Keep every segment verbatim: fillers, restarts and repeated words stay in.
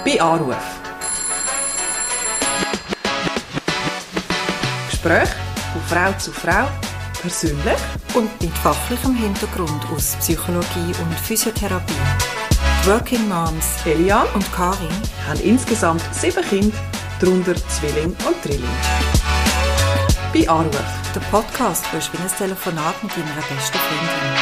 bei Anruf. Gespräch von Frau zu Frau, persönlich und mit fachlichem Hintergrund aus Psychologie und Physiotherapie. Die Working Moms Eliane und Karin haben insgesamt sieben Kinder, darunter Zwilling und Drilling. Bei Anruf. Der Podcast, wo du wie ein Telefonat mit deiner besten Freundin.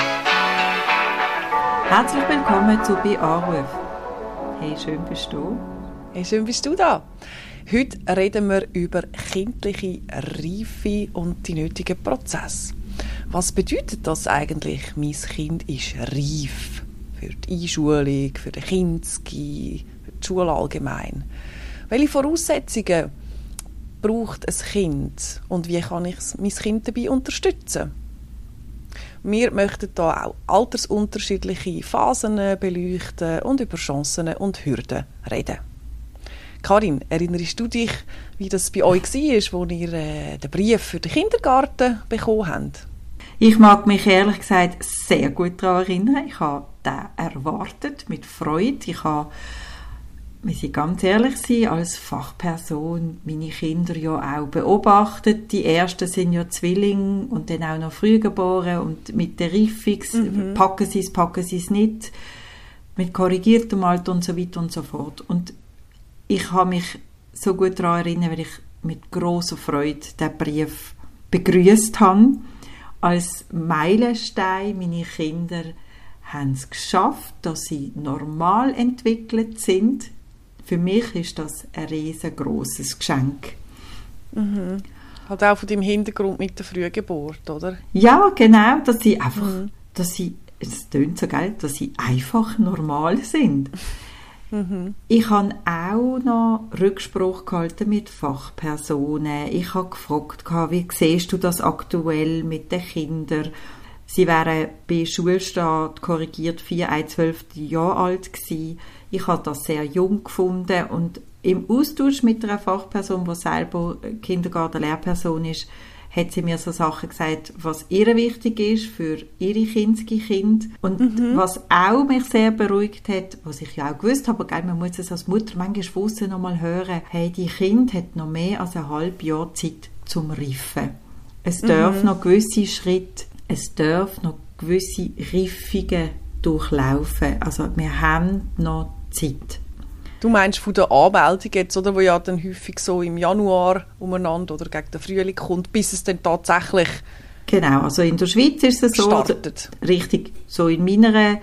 Herzlich willkommen zu «Bei Anruf». Hey, schön bist du. Hey, schön bist du da. Heute reden wir über kindliche Reife und die nötigen Prozesse. Was bedeutet das eigentlich, mein Kind ist reif? Für die Einschulung, für den Kinski, für die Schule allgemein. Welche Voraussetzungen braucht ein Kind und wie kann ich mein Kind dabei unterstützen? Wir möchten hier auch altersunterschiedliche Phasen beleuchten und über Chancen und Hürden reden. Karin, erinnerst du dich, wie das bei euch war, als ihr äh, den Brief für den Kindergarten bekommen habt? Ich mag mich ehrlich gesagt sehr gut daran erinnern. Ich habe den erwartet mit Freude. Ich habe, wir sind ganz ehrlich sein, als Fachperson meine Kinder ja auch beobachtet. Die ersten sind ja Zwillinge und dann auch noch früh geboren und mit der Reifung, mhm. packen sie es, packen sie es nicht, mit korrigiertem Alter und so weiter und so fort. Und ich habe mich so gut daran erinnert, weil ich mit grosser Freude diesen Brief begrüßt habe. Als Meilenstein, meine Kinder haben es geschafft, dass sie normal entwickelt sind. Für mich ist das ein riesengroßes Geschenk. Mhm. Halt auch von deinem Hintergrund mit der Frühgeburt, oder? Ja, genau, dass sie einfach, mhm. dass sie, es tönt so geil, dass sie einfach normal sind. Mhm. Ich habe auch noch Rücksprache gehalten mit Fachpersonen. Ich habe gefragt, wie siehst du das aktuell mit den Kindern? Sie wären bei Schulstart korrigiert vier, zwölf Jahre alt gewesen. Ich habe das sehr jung gefunden und im Austausch mit einer Fachperson, die selber Kindergarten-Lehrperson ist, hat sie mir so Sachen gesagt, was ihr wichtig ist für ihre Kindskind. Und mhm. was auch mich sehr beruhigt hat, was ich ja auch gewusst habe, aber man muss es als Mutter manchmal von aussen noch mal hören, hey, die Kind hat noch mehr als ein halbes Jahr Zeit zum Reifen. Es darf mhm. noch gewisse Schritte, es darf noch gewisse Reifungen durchlaufen. Also wir haben noch Zeit. Du meinst von der Anmeldung jetzt, oder, wo ja dann häufig so im Januar umeinander oder gegen den Frühling kommt, bis es dann tatsächlich genau, also in der Schweiz ist es so, startet. Richtig, so in meiner,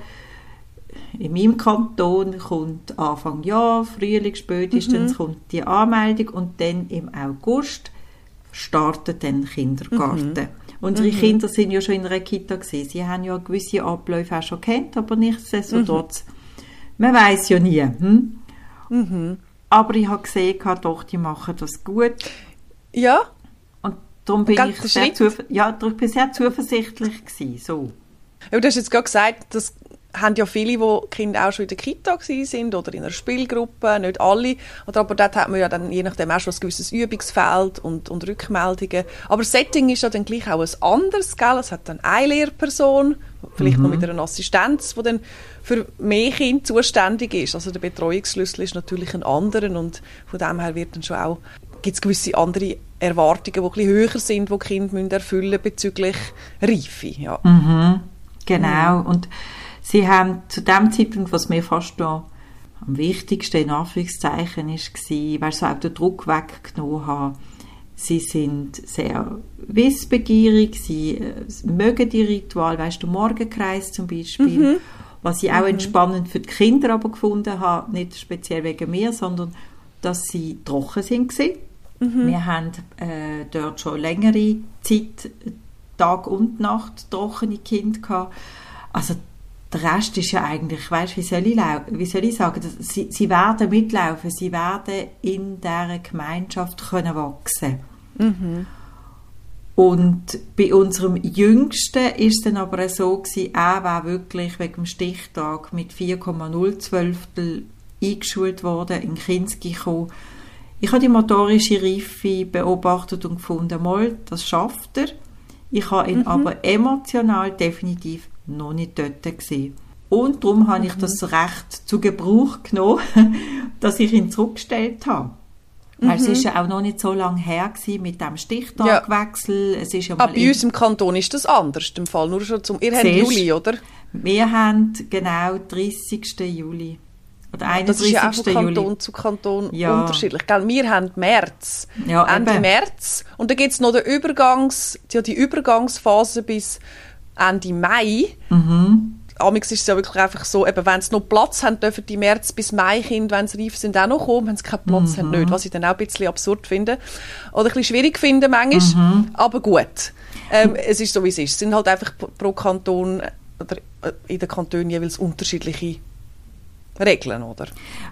in meinem Kanton kommt Anfang Jahr, Frühling spätestens mhm. kommt die Anmeldung und dann im August startet dann der Kindergarten. Mhm. Unsere mhm. Kinder sind ja schon in einer Kita gewesen, sie haben ja gewisse Abläufe auch schon kennt, aber nichtsdestotrotz, mhm. man weiss ja nie, hm? Mhm. Aber ich habe gesehen, doch, die machen das gut. Ja. Und darum bin ich sehr, zuf- ja, darum bin ich sehr zuversichtlich gewesen, so. Ja, du hast jetzt gerade gesagt, das haben ja viele, die Kinder auch schon in der Kita sind oder in einer Spielgruppe, nicht alle. Oder aber dort hat man ja dann je nachdem auch schon ein gewisses Übungsfeld und, und Rückmeldungen. Aber das Setting ist ja dann gleich auch ein anderes, gell? Es hat dann eine Lehrperson, vielleicht mhm. noch mit einer Assistenz, die dann für mehr Kinder zuständig ist. Also der Betreuungsschlüssel ist natürlich ein anderer und von dem her wird dann schon auch, gibt es gewisse andere Erwartungen, die ein bisschen höher sind, die die Kinder erfüllen müssen bezüglich Reife. Ja. Mhm. Genau. Mhm. Und sie haben zu dem Zeitpunkt, was mir fast da am wichtigsten in Anführungszeichen ist, war, weil sie auch den Druck weggenommen haben. Sie sind sehr wissbegierig, sie äh, mögen die Ritual, weißt du, Morgenkreis zum Beispiel, mhm. was ich auch mhm. entspannend für die Kinder aber gefunden habe, nicht speziell wegen mir, sondern dass sie trocken sind. Mhm. Wir haben äh, dort schon längere Zeit, Tag und Nacht, trockene Kinder gehabt. Also der Rest ist ja eigentlich, weißt, wie soll ich, lau- wie soll ich sagen, dass sie, sie werden mitlaufen, sie werden in dieser Gemeinschaft können wachsen. Mhm. Und bei unserem Jüngsten ist es dann aber so gewesen, er war wirklich wegen dem Stichtag mit vier Komma null Zwölftel eingeschult worden, in Kinski gekommen. Ich habe die motorische Reife beobachtet und gefunden, mal, das schafft er. Ich habe ihn mhm. aber emotional definitiv noch nicht dort gesehen. Und darum habe mhm. ich das Recht zu Gebrauch genommen, dass ich ihn zurückgestellt habe. Weil mhm. es ist ja auch noch nicht so lange her gewesen mit dem Stichtagwechsel. Ja. Es ist ja mal ah, bei uns im Kanton ist das anders, im Fall nur schon zum... Ihr habt Juli, oder? Wir haben genau dreißigsten Juli. Oder einunddreißigsten Das ist ja auch von Kanton Juli. zu Kanton ja. unterschiedlich. Gell? Wir haben März, ja, Ende eben. März. Und dann gibt es noch den Übergangs, die, die Übergangsphase bis Ende Mai. Mhm. Amix ist es ja wirklich einfach so, eben, wenn sie noch Platz haben, dürfen die März- bis Mai-Kinder, wenn sie reif sind, auch noch kommen. Wenn sie keinen Platz mhm. haben, nicht. Was ich dann auch ein bisschen absurd finde. Oder ein bisschen schwierig finde manchmal. Mhm. Aber gut. Ähm, es ist so, wie es ist. Es sind halt einfach pro Kanton oder in den Kantonen jeweils unterschiedliche Regeln, oder?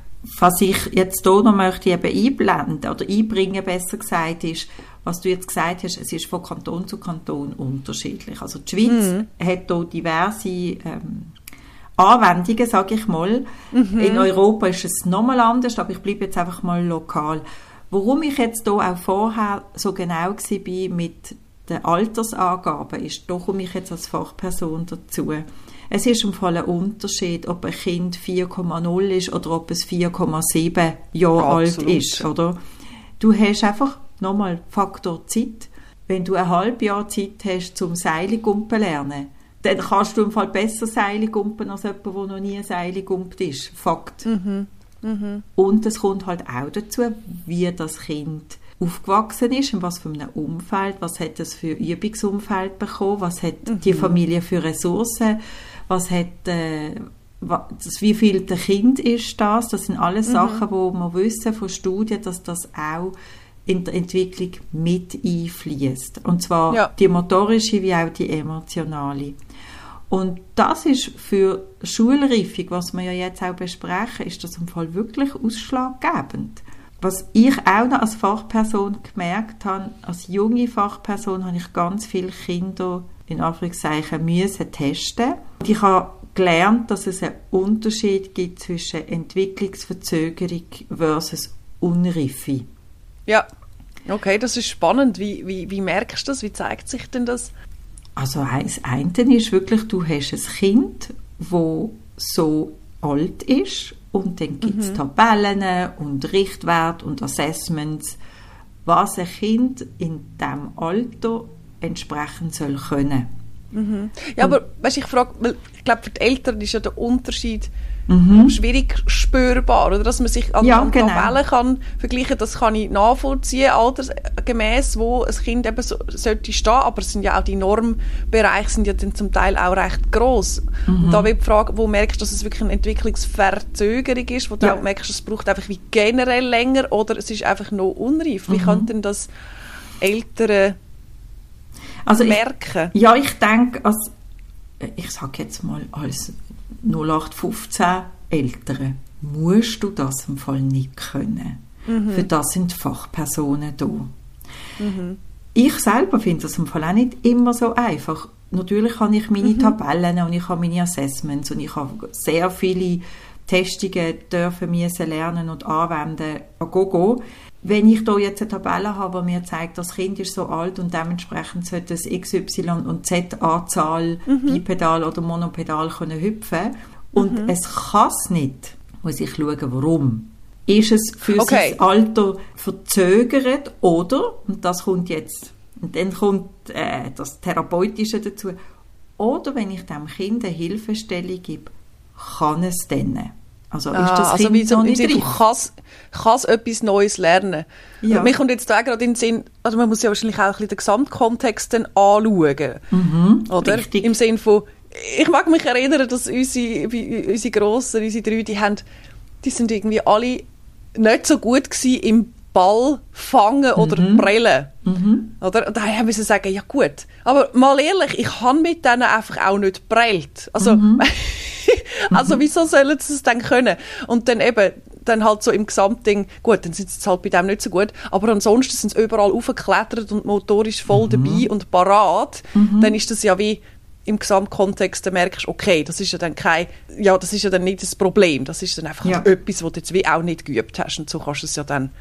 Was ich jetzt hier noch möchte eben einblenden oder einbringen, besser gesagt, ist, was du jetzt gesagt hast, es ist von Kanton zu Kanton unterschiedlich. Also die Schweiz mhm. hat hier diverse ähm, Anwendungen, sage ich mal. Mhm. In Europa ist es nochmal anders, aber ich bleibe jetzt einfach mal lokal. Warum ich jetzt hier auch vorher so genau war mit den Altersangaben, ist, da komme ich jetzt als Fachperson dazu. Es ist im Fall ein Unterschied, ob ein Kind vier Komma null ist oder ob es vier Komma sieben Jahre Absolut. alt ist, oder? Du hast einfach nochmal Faktor Zeit. Wenn du ein halbes Jahr Zeit hast, zum Seilgumpen lernen, dann kannst du im Fall besser Seilgumpen als jemand, der noch nie Seilgumpt ist. Fakt. Mhm. Mhm. Und es kommt halt auch dazu, wie das Kind aufgewachsen ist, in was für einem Umfeld, was hat es für Übungsumfeld bekommen, was hat mhm. die Familie für Ressourcen, was hat, äh, was, wie viel der Kind ist das, das sind alles mhm. Sachen, wo wir wissen von Studien, dass das auch in der Entwicklung mit einfließt. Und zwar ja. die motorische wie auch die emotionale. Und das ist für Schulreifung, was wir ja jetzt auch besprechen, ist das im Fall wirklich ausschlaggebend. Was ich auch noch als Fachperson gemerkt habe, als junge Fachperson habe ich ganz viele Kinder in Anführungszeichen müssen testen. Und ich habe gelernt, dass es einen Unterschied gibt zwischen Entwicklungsverzögerung versus Unreife. Ja, okay, das ist spannend. Wie, wie, wie merkst du das? Wie zeigt sich denn das? Also das eine ist wirklich, du hast ein Kind, das so alt ist und dann gibt es mhm. Tabellen und Richtwerte und Assessments, was ein Kind in diesem Alter entsprechend soll können. Mhm. Ja, und, aber weißt, ich frage, weil ich glaube, für die Eltern ist ja der Unterschied mhm. schwierig spürbar, oder dass man sich an, ja, an genau. Tabellen kann vergleichen, das kann ich nachvollziehen, altersgemäß, wo ein Kind eben so, sollte stehen, aber es sind ja auch die Normbereiche sind ja dann zum Teil auch recht gross. Mhm. Und da will ich fragen, wo merkst du, dass es wirklich eine Entwicklungsverzögerung ist, wo du ja. auch merkst, es braucht einfach wie generell länger oder es ist einfach noch unreif. Wie mhm. können denn das Eltern also merken? Ich, ja, ich denke, als, ich sage jetzt mal, als null acht fünfzehn Eltern musst du das im Fall nicht können. Mhm. Für das sind Fachpersonen da. Mhm. Ich selber finde das im Fall auch nicht immer so einfach. Natürlich habe ich meine mhm. Tabellen und ich habe meine Assessments und ich habe sehr viele Testungen dürfen müssen lernen und anwenden an Gogo. Wenn ich da jetzt eine Tabelle habe, die mir zeigt, das Kind ist so alt und dementsprechend sollte es X Y und Z Anzahl mhm. Bipedal oder Monopedal können hüpfen und mhm. es kann es nicht, muss ich schauen, warum. Ist es für okay. sein Alter verzögert oder, und das kommt jetzt, und dann kommt äh, das Therapeutische dazu, oder wenn ich dem Kind eine Hilfestellung gebe, kann es dann. Also ah, ist das also Kind wie so, noch nicht du kannst, kannst etwas Neues lernen. Ja. Mir kommt jetzt da gerade in den Sinn, also man muss ja wahrscheinlich auch ein bisschen den Gesamtkontext dann anschauen. Mhm, oder? Richtig. Im Sinne von, ich mag mich erinnern, dass unsere, unsere Grossen, unsere drei, die, haben, die sind irgendwie alle nicht so gut gewesen im Ball fangen oder mhm. prellen. Mhm. Oder? Und da haben wir sagen, ja gut, aber mal ehrlich, ich habe mit denen einfach auch nicht prellt. Also, mhm. also wieso sollen sie es dann können? Und dann eben, dann halt so im Gesamtding, gut, dann sind sie halt bei dem nicht so gut, aber ansonsten sind sie überall aufgeklettert und motorisch voll mhm. dabei und parat. Mhm. Dann ist das ja wie im Gesamtkontext, dann merkst du, okay, das ist ja dann kein, ja, das ist ja dann nicht das Problem, das ist dann einfach ja. etwas, was du jetzt wie auch nicht geübt hast und so kannst du es ja dann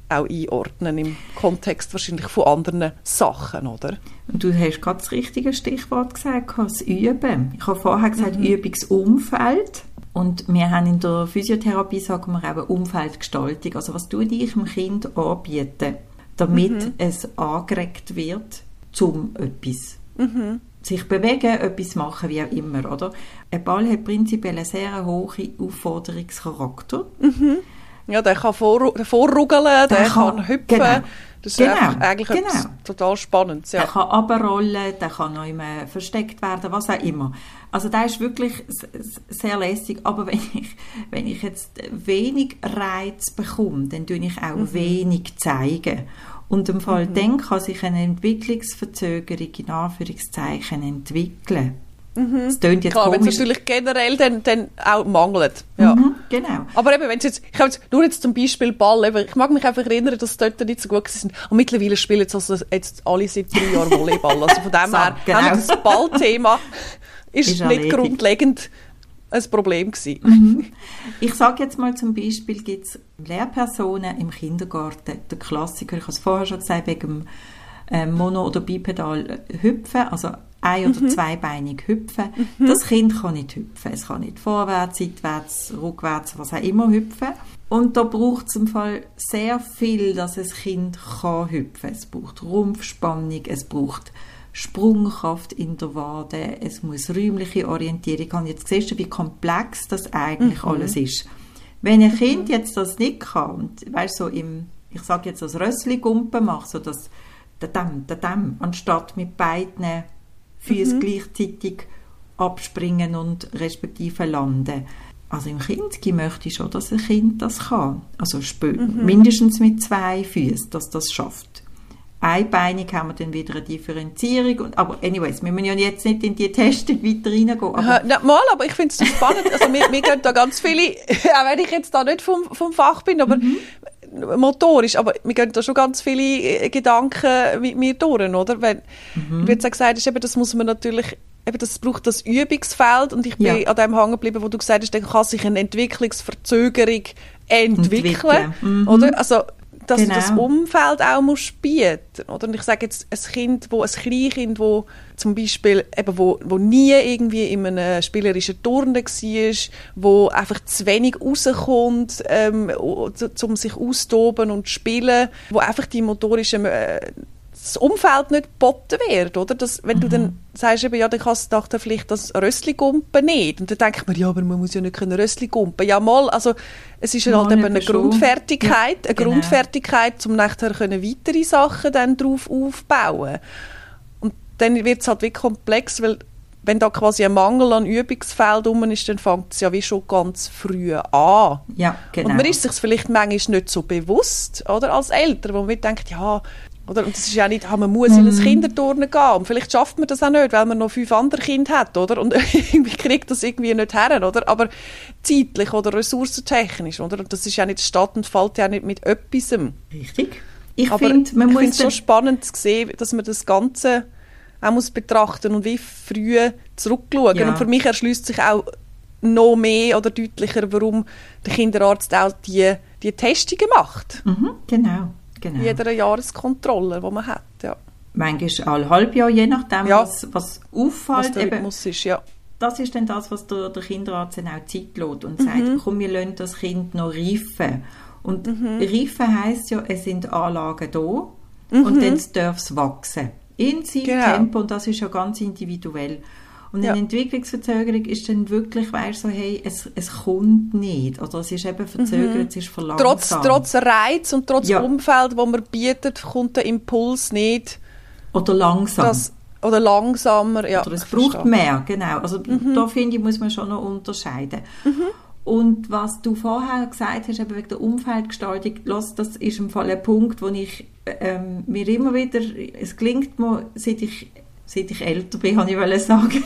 auch einordnen im Kontext wahrscheinlich von anderen Sachen, oder? Und du hast gerade das richtige Stichwort gesagt, das Üben. Ich habe vorher gesagt, mhm. Übungsumfeld. Und wir haben in der Physiotherapie, sagen wir auch, Umfeldgestaltung. Also was tue ich dem Kind anbieten, damit mhm. es angeregt wird, zum etwas mhm. sich bewegen, etwas machen, wie auch immer, oder? Ein Ball hat prinzipiell einen sehr hohen Aufforderungscharakter. Mhm. Ja, der kann vor, vorruggeln, der, der kann, kann hüpfen. Genau. Das ist genau, eigentlich genau. etwas total Spannendes. Ja. Der kann runterrollen, der kann noch immer versteckt werden, was auch immer. Also der ist wirklich sehr lässig. Aber wenn ich, wenn ich jetzt wenig Reiz bekomme, dann tue ich auch mhm. wenig zeigen. Und im Fall mhm. dann kann sich eine Entwicklungsverzögerung in Anführungszeichen entwickeln. Mhm. Das klingt jetzt klar, wenn es natürlich generell dann, dann auch mangelt. Ja. Mhm, genau. Aber eben, wenn jetzt, ich habe jetzt, nur jetzt zum Beispiel Ball, eben, ich mag mich einfach erinnern, dass dort nicht so gut sind. Und mittlerweile spielen jetzt, also jetzt alle seit drei Jahren Volleyball. Also von dem so, her, genau. das Ballthema ist, ist nicht erledigt. Grundlegend ein Problem gewesen. Mhm. Ich sage jetzt mal zum Beispiel, gibt es Lehrpersonen im Kindergarten, der Klassiker, ich habe es vorher schon gesagt, wegen dem äh, Mono- oder Bipedal hüpfen, also ein- oder mhm. zweibeinig hüpfen. Mhm. Das Kind kann nicht hüpfen. Es kann nicht vorwärts, seitwärts, rückwärts, was auch immer hüpfen. Und da braucht es im Fall sehr viel, dass ein Kind kann hüpfen. Es braucht Rumpfspannung, es braucht Sprungkraft in der Wade, es muss räumliche Orientierung haben. Jetzt siehst du, wie komplex das eigentlich mhm. alles ist. Wenn ein Kind jetzt das nicht kann, und weißt, so im, ich sage jetzt das Rössli-Gumpen macht, so das dadam, dadam, anstatt mit beiden Füße mhm. gleichzeitig abspringen und respektive landen. Also im Kindesgym möchte ich schon, dass ein Kind das kann. Also mhm. mindestens mit zwei Füßen, dass das schafft. Einbeinig haben wir dann wieder eine Differenzierung. Und, aber anyways, wir müssen ja jetzt nicht in die Testung weiter reingehen. Aber ja, mal, aber ich finde es spannend. Also wir, wir gehen da ganz viele, auch wenn ich jetzt da nicht vom, vom Fach bin, aber mhm. motorisch, aber wir gehen da schon ganz viele Gedanken mit mir durch, oder? Wenn, mhm. wie du gesagt hast, eben, das muss man natürlich, eben, das braucht das Übungsfeld, und ich bin ja. an dem hängen geblieben, wo du gesagt hast, dann kann sich eine Entwicklungsverzögerung entwickeln, entwickeln. Mhm. oder? Also, dass genau. du das Umfeld auch musst bieten, oder? Und ich sage jetzt, ein Kind, wo, ein Kleinkind, wo zum Beispiel eben, wo, wo nie irgendwie in einem spielerischen Turnen war, wo einfach zu wenig rauskommt, ähm, um sich auszutoben und zu spielen, wo einfach die motorischen äh, das Umfeld nicht geboten wird, oder? Das, wenn mhm. du dann sagst, eben, ja, dann kannst du dann vielleicht das Rössli-Gumpen nicht. Und dann denkt man, ja, aber man muss ja nicht Rössli-Gumpen. Ja, mal, also es ist ja, halt eben eine Grundfertigkeit, ja, eine genau. Grundfertigkeit, um nachher können weitere Sachen dann drauf aufbauen. Und dann wird es halt wie komplex, weil wenn da quasi ein Mangel an Übungsfeld rum ist, dann fängt es ja wie schon ganz früh an. Ja, genau. Und man ist sich vielleicht manchmal nicht so bewusst, oder, als Eltern, wo man denkt, ja, oder? Und das ist ja nicht, man muss in ein mm. Kinderturnen gehen. Und vielleicht schafft man das auch nicht, weil man noch fünf andere Kinder hat, oder? Und irgendwie kriegt das irgendwie nicht her, oder? Aber zeitlich oder ressourcentechnisch, oder? Und das ist ja nicht statt und fällt ja nicht mit etwas. Richtig. Ich finde, man muss... Ich finde es so spannend zu sehen, dass man das Ganze auch muss betrachten und wie früh zurückschauen. Ja. Und für mich erschließt sich auch noch mehr oder deutlicher, warum der Kinderarzt auch die, die Testungen macht. Mhm, genau. Genau. Jeder Jahreskontrolle, die man hat, ja. Manchmal alle Halbjahr, je nachdem, ja. was, was auffällt. Was der Rhythmus ist, ja. Das ist dann das, was der, der Kinderarzt dann auch Zeit lässt und mhm. sagt, komm, wir lassen das Kind noch reifen. Und mhm. reifen heisst ja, es sind Anlagen da mhm. und dann darf es wachsen. In seinem genau. Tempo, und das ist ja ganz individuell. Und eine ja. Entwicklungsverzögerung ist dann wirklich, weißt du, so, hey, es, es kommt nicht. Oder es ist eben verzögert, mhm. es ist verlangsamt. Trotz, trotz Reiz und trotz ja. Umfeld, das man bietet, kommt der Impuls nicht. Oder langsam. Das, oder langsamer, ja. Oder es braucht verstehe. mehr, genau. Also mhm. da finde ich, muss man schon noch unterscheiden. Mhm. Und was du vorher gesagt hast, eben wegen der Umfeldgestaltung, los, das ist im Fall ein Punkt, wo ich ähm, mir immer wieder, es gelingt mir, seit ich seit ich älter bin, habe ich sagen.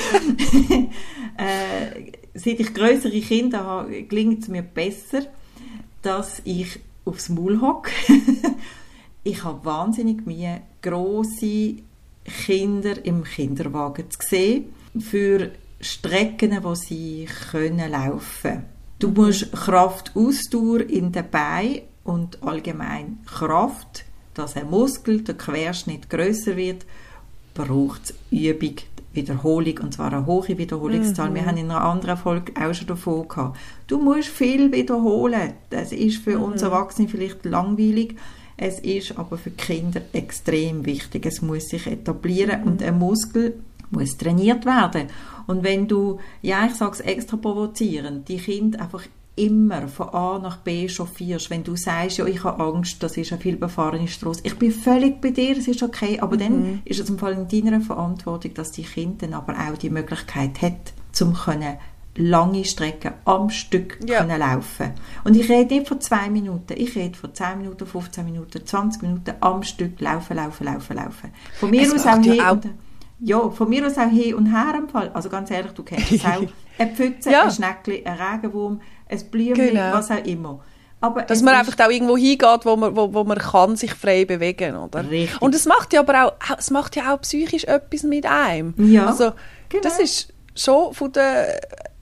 äh, seit ich grössere Kinder habe, gelingt es mir besser, dass ich aufs Maul hocke. Ich habe wahnsinnig Mühe, grosse Kinder im Kinderwagen zu sehen, für Strecken, wo sie können laufen. Du musst Kraft, Ausdauer in den Beinen und allgemein Kraft, dass ein Muskel, der Querschnitt grösser wird, braucht es Übung, Wiederholung, und zwar eine hohe Wiederholungszahl. Mhm. Wir haben in einer anderen Folge auch schon davon gehabt. Du musst viel wiederholen. Das ist für mhm. uns Erwachsene vielleicht langweilig. Es ist aber für die Kinder extrem wichtig. Es muss sich etablieren mhm. und ein Muskel muss trainiert werden. Und wenn du, ja, ich sage es extra provozierend, die Kinder einfach immer von A nach B chauffierst, wenn du sagst, ja, ich habe Angst, das ist eine vielbefahrene Strasse. Ich bin völlig bei dir, es ist okay, aber mhm. dann ist es im Fall in deiner Verantwortung, dass die Kinder dann aber auch die Möglichkeit hat, zum können lange Strecken am Stück ja. können laufen. Und ich rede nicht von zwei Minuten, ich rede von zehn Minuten, fünfzehn Minuten, zwanzig Minuten am Stück laufen, laufen, laufen, laufen. Von mir es aus auch ja, hin ja, von mir aus auch hin und her im Fall. Also ganz ehrlich, du kennst es auch. Eine Pfütze, ja. ein Schneckli, ein Regenwurm, ein Blümchen, genau. was auch immer. Aber dass man einfach auch irgendwo hingeht, wo man, wo, wo man kann sich frei bewegen, oder? Richtig. Und es macht ja aber auch, es macht ja auch psychisch etwas mit einem. Ja, also, genau. Das ist schon von der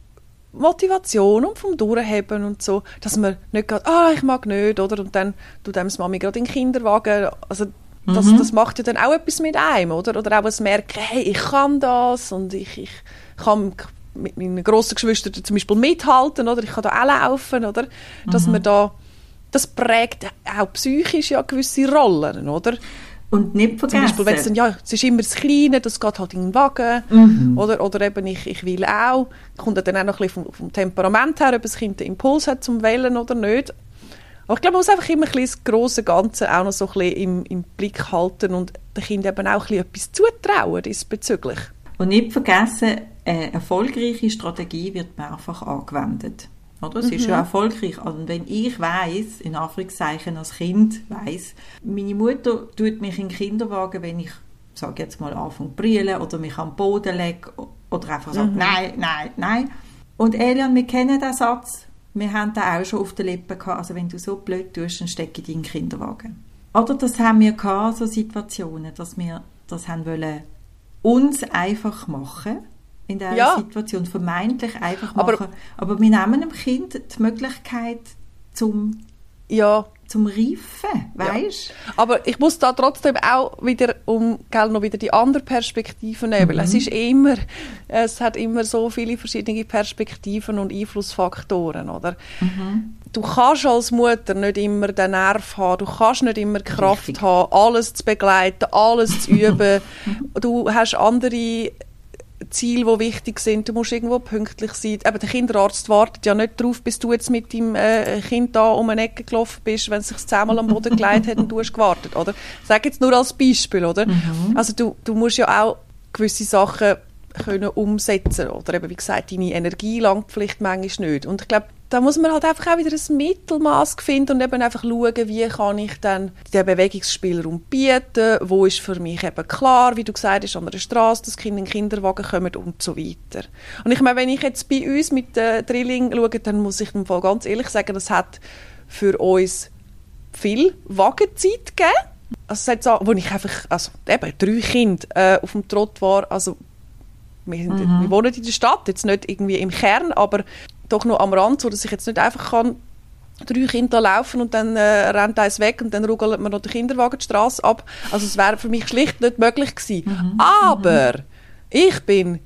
Motivation und vom Durchheben und so, dass man nicht geht, ah, ich mag nicht, oder? Und dann tut einem das Mami gerade in den Kinderwagen. Also, Das, mhm. das macht ja dann auch etwas mit einem, oder? Oder auch das Merken, hey, ich kann das und ich, ich kann mit meinen grossen Geschwistern zum Beispiel mithalten, oder? Ich kann da auch laufen, oder? Dass mhm. man da, das prägt auch psychisch ja gewisse Rollen, oder? Und nicht vergessen. Zum Beispiel, wenn es dann, ja, es ist immer das Kleine, das geht halt in den Wagen, mhm. oder, oder eben ich, ich will auch, kommt dann auch noch ein bisschen vom, vom Temperament her, ob das Kind den Impuls hat zum Wählen oder nicht. Aber ich glaube, man muss einfach immer ein bisschen das grosse Ganze auch noch so ein bisschen im, im Blick halten und den Kindern eben auch ein bisschen etwas zutrauen diesbezüglich. Und nicht vergessen, eine erfolgreiche Strategie wird mehrfach angewendet. Oder? Es mhm. ist ja erfolgreich. Und wenn ich weiss, in Anführungszeichen als Kind weiss, meine Mutter tut mich in den Kinderwagen, wenn ich, sage jetzt mal, anfange zu brüllen oder mich am Boden lege oder einfach sage, mhm. nein, nein, nein. Und Elian, wir kennen den Satz, wir haben den auch schon auf den Lippen gehabt, also wenn du so blöd tust, dann stecke ich dich in den Kinderwagen. Oder das haben wir gehabt, so Situationen, dass wir das haben wollen, uns einfach machen, in dieser ja. Situation, vermeintlich einfach machen. Aber, aber wir nehmen dem Kind die Möglichkeit zum, ja. zum Reifen, weißt? Ja. Aber ich muss da trotzdem auch wieder, um gell, noch wieder die andere Perspektive nehmen, weil mhm. es ist immer, es hat immer so viele verschiedene Perspektiven und Einflussfaktoren, oder? Mhm. Du kannst als Mutter nicht immer den Nerv haben, du kannst nicht immer die Kraft Richtig. haben, alles zu begleiten, alles zu üben. Du hast andere Ziele, die wichtig sind. Du musst irgendwo pünktlich sein. Eben, der Kinderarzt wartet ja nicht darauf, bis du jetzt mit deinem äh, Kind da um eine Ecke gelaufen bist, wenn es sich zehnmal am Boden gelegt hat und du hast gewartet, oder? Ich sage jetzt nur als Beispiel, oder? Mhm. Also du, du musst ja auch gewisse Sachen können umsetzen, oder eben, wie gesagt, deine Energie langt vielleicht manchmal nicht. Und ich glaube, da muss man halt einfach auch wieder ein Mittelmaß finden und eben einfach schauen, wie kann ich dann den Bewegungsspielraum bieten, wo ist für mich eben klar, wie du gesagt hast, an der Straße, dass Kinder in den Kinderwagen kommen und so weiter. Und ich meine, wenn ich jetzt bei uns mit den Drilling schaue, dann muss ich im Fall ganz ehrlich sagen, das hat für uns viel Wagenzeit gegeben. Also es hat so, wo ich einfach, also eben drei Kinder äh, auf dem Trott war, also wir, sind, mhm. wir wohnen in der Stadt, jetzt nicht irgendwie im Kern, aber doch noch am Rand, so dass ich jetzt nicht einfach kann, drei Kinder laufen und dann äh, rennt eins weg und dann ruggelt man noch den Kinderwagen die Strasse ab. Also es wäre für mich schlicht nicht möglich gewesen. Mhm. Aber mhm. ich bin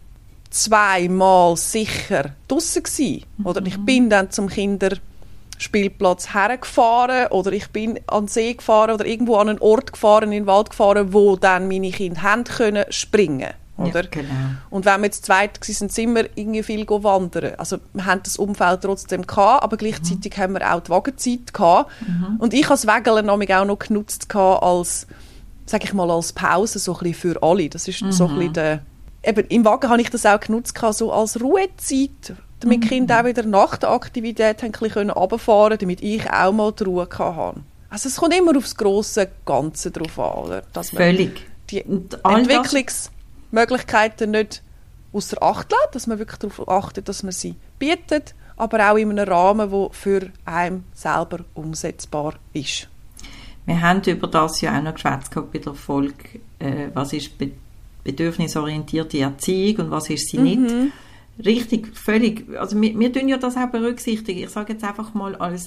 zweimal sicher draussen gewesen. Mhm. Oder ich bin dann zum Kinderspielplatz hergefahren oder ich bin an den See gefahren oder irgendwo an einen Ort gefahren, in den Wald gefahren, wo dann meine Kinder haben können springen. Oder? Ja, genau. Und wenn wir jetzt zweit waren, sind wir irgendwie viel wandern. Also wir haben das Umfeld trotzdem gehabt, aber gleichzeitig mhm. haben wir auch die Wagenzeit gehabt. Mhm. Und ich habe das Wägeln auch noch genutzt gehabt als, sag ich mal, als Pause, so ein bisschen für alle. Das ist mhm. so ein bisschen der, eben im Wagen habe ich das auch genutzt gehabt, so als Ruhezeit, damit die Kinder auch wieder nach der Aktivität ein bisschen runterfahren können, damit ich auch mal die Ruhe hatte. Also es kommt immer aufs grosse Ganze drauf an, oder? Dass man Völlig. Die Entwicklungs Möglichkeiten nicht außer Acht lässt, dass man wirklich darauf achtet, dass man sie bietet, aber auch in einem Rahmen, der für einen selber umsetzbar ist. Wir haben über das ja auch noch geschwätzt bei der Folge, äh, was ist be- bedürfnisorientierte Erziehung und was ist sie mhm. nicht. Richtig, völlig. Also wir, wir tun ja das auch berücksichtigen. Ich sage jetzt einfach mal als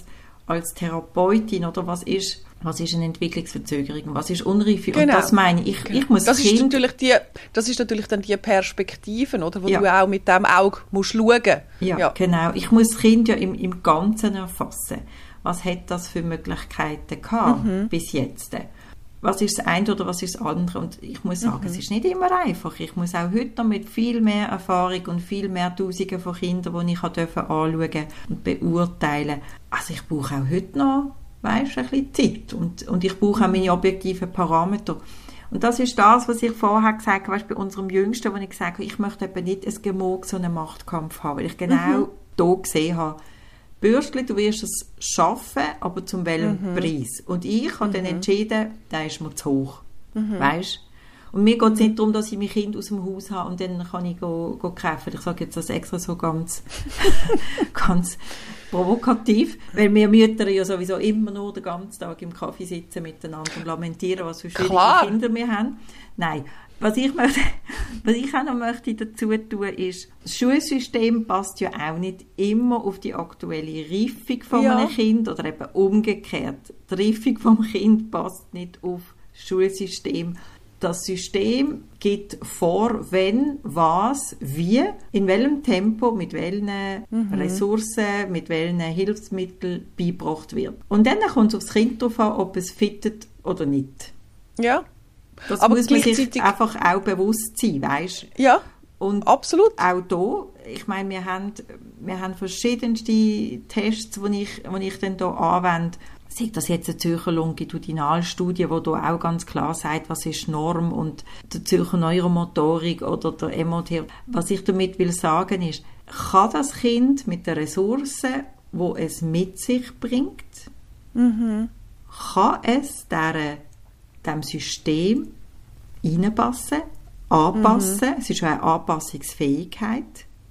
als Therapeutin, oder was ist, was ist eine Entwicklungsverzögerung, was ist Unreife? Genau. Und das meine ich, ich muss das Kind... ist natürlich die, das ist natürlich dann die Perspektiven, oder, wo ja. du auch mit dem Auge musst schauen. Ja, ja, genau. Ich muss das Kind ja im, im Ganzen erfassen. Was hat das für Möglichkeiten gehabt mhm. bis jetzt? Was ist das eine oder was ist das andere? Und ich muss sagen, mhm. es ist nicht immer einfach. Ich muss auch heute noch mit viel mehr Erfahrung und viel mehr Tausenden von Kindern, die ich anschauen und beurteilen. Also ich brauche auch heute noch, weißt, ein bisschen Zeit. Und, und ich brauche auch meine objektiven Parameter. Und das ist das, was ich vorher gesagt habe, weißt, bei unserem Jüngsten, wo ich gesagt habe, ich möchte eben nicht ein Gemog, so einen Machtkampf haben, weil ich genau mhm. hier gesehen habe, Bürstli, du wirst es schaffen, aber zum welchem mhm. Preis? Und ich habe mhm. dann entschieden, der ist mir zu hoch. Mhm. Weißt? Und mir geht es nicht darum, dass ich mein Kind aus dem Haus habe und dann kann ich go, go kaufen. Ich sage jetzt das extra so ganz, ganz provokativ, weil wir Mütter ja sowieso immer nur den ganzen Tag im Kaffee sitzen miteinander und lamentieren, was für schwierige Klar. Kinder wir haben. Nein. Was ich, möchte, was ich auch noch möchte dazu tun, ist, das Schulsystem passt ja auch nicht immer auf die aktuelle Reifung von ja. einem Kind oder eben umgekehrt. Die Reifung vom Kind passt nicht auf das Schulsystem. Das System gibt vor, wenn, was, wie, in welchem Tempo, mit welchen mhm. Ressourcen, mit welchen Hilfsmitteln beigebracht wird. Und dann kommt es aufs Kind darauf an, ob es fittet oder nicht. Ja. Das aber muss man sich einfach auch bewusst sein, weißt? Ja, und absolut. Auch hier, ich meine, wir haben, wir haben verschiedenste Tests, die ich, die ich dann hier anwende. Sei das jetzt eine Zürcher Longitudinalstudie, die hier auch ganz klar sagt, was ist Norm und die Zürcher Neuromotorik oder der M O T. Was ich damit will sagen ist, kann das Kind mit den Ressourcen, die es mit sich bringt, mhm. kann es dieser dem System reinpassen, anpassen. Mhm. Es ist auch eine Anpassungsfähigkeit.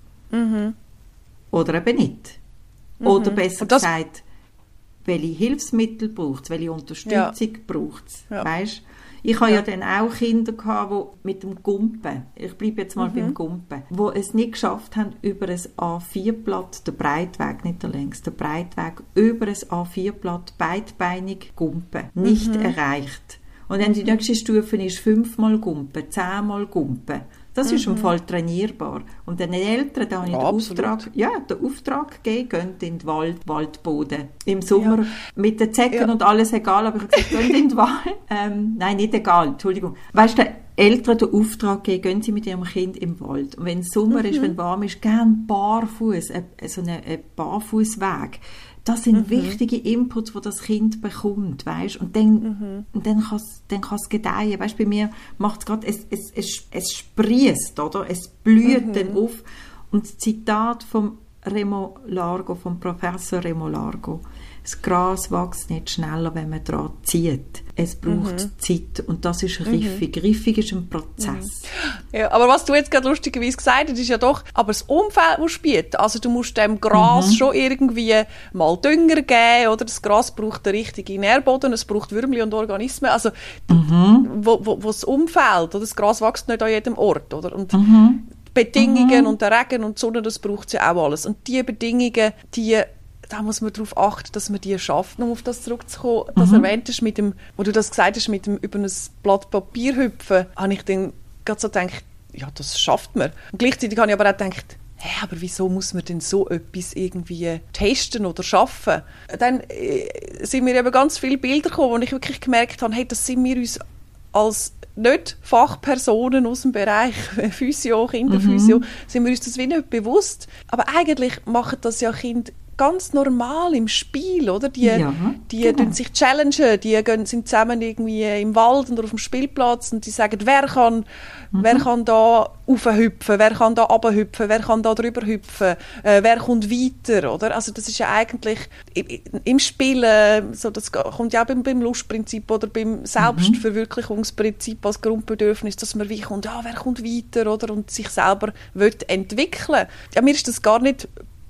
Mhm. Oder eben nicht. Mhm. Oder besser gesagt, welche Hilfsmittel braucht es, welche Unterstützung ja. braucht es. Ja. Weißt? Ich hatte ja. ja dann auch Kinder gehabt, die mit dem Gumpen, ich bleibe jetzt mal mhm. beim Gumpen, die es nicht geschafft haben, über ein A vier Blatt, der Breitweg, nicht der Längs, der Breitweg, über ein A vier Blatt beidbeinig Gumpen, nicht mhm. erreicht. Und dann die nächste Stufe ist fünfmal Gumpen, zehnmal Gumpen. Das mhm. ist im Fall trainierbar. Und den Eltern da habe ich ja, den Auftrag, ja, den Auftrag gegeben, geht in den Wald, Waldboden. Im Sommer ja. mit den Zecken ja. und alles egal, aber ich habe gesagt, geht in den Wald. Ähm, nein, nicht egal, Entschuldigung. Weißt du, den Eltern den Auftrag geben, gehen sie mit ihrem Kind im Wald. Und wenn es Sommer mhm. ist, wenn es warm ist, gern barfuß, äh, so einen Barfußweg. Das sind mhm. wichtige Inputs, die das Kind bekommt, weißt? Und dann, mhm. und dann kann es, dann kann es gedeihen. Weißt, bei mir macht es gerade, es, es, es, es sprießt, oder? Es blüht mhm. dann auf. Und das Zitat vom Remo Largo, vom Professor Remo Largo: Das Gras wächst nicht schneller, wenn man daran zieht. Es braucht mhm. Zeit. Und das ist Reifung. Mhm. Reifung ist ein Prozess. Mhm. Ja, aber was du jetzt gerade lustigerweise gesagt hast, ist ja doch, aber das Umfeld muss bieten. Also du musst dem Gras mhm. schon irgendwie mal Dünger geben, oder? Das Gras braucht den richtigen Nährboden, es braucht Würmli und Organismen. Also mhm. wo, wo, wo das Umfeld, oder? Das Gras wächst nicht an jedem Ort, oder? Und mhm. die Bedingungen mhm. und der Regen und die Sonne, das braucht es ja auch alles. Und diese Bedingungen, die da muss man darauf achten, dass man die schafft, um auf das zurückzukommen. Das mhm. erwähnt hast, mit dem, wo du das gesagt hast, mit dem über ein Blatt Papier hüpfen, habe ich dann gerade so gedacht, ja, das schafft man. Und gleichzeitig habe ich aber auch gedacht, hä, aber wieso muss man denn so etwas irgendwie testen oder schaffen? Dann äh, sind mir eben ganz viele Bilder gekommen, wo ich wirklich gemerkt habe, hey, das sind wir uns als nicht Fachpersonen aus dem Bereich Physio, Kinderphysio, mhm. sind wir uns das wie nicht bewusst. Aber eigentlich machen das ja Kinder ganz normal im Spiel, oder? Die, ja, die genau. sich challengen, die gehen, sind zusammen irgendwie im Wald oder auf dem Spielplatz und die sagen, wer kann, mhm. wer kann da raufhüpfen, wer kann da runterhüpfen, wer kann da drüber hüpfen, äh, wer kommt weiter, oder? Also das ist ja eigentlich im, im Spielen, so das kommt ja auch beim, beim Lustprinzip oder beim Selbstverwirklichungsprinzip als Grundbedürfnis, dass man wie kommt, ja, wer kommt weiter, oder? Und sich selber will entwickeln. Ja, mir ist das gar nicht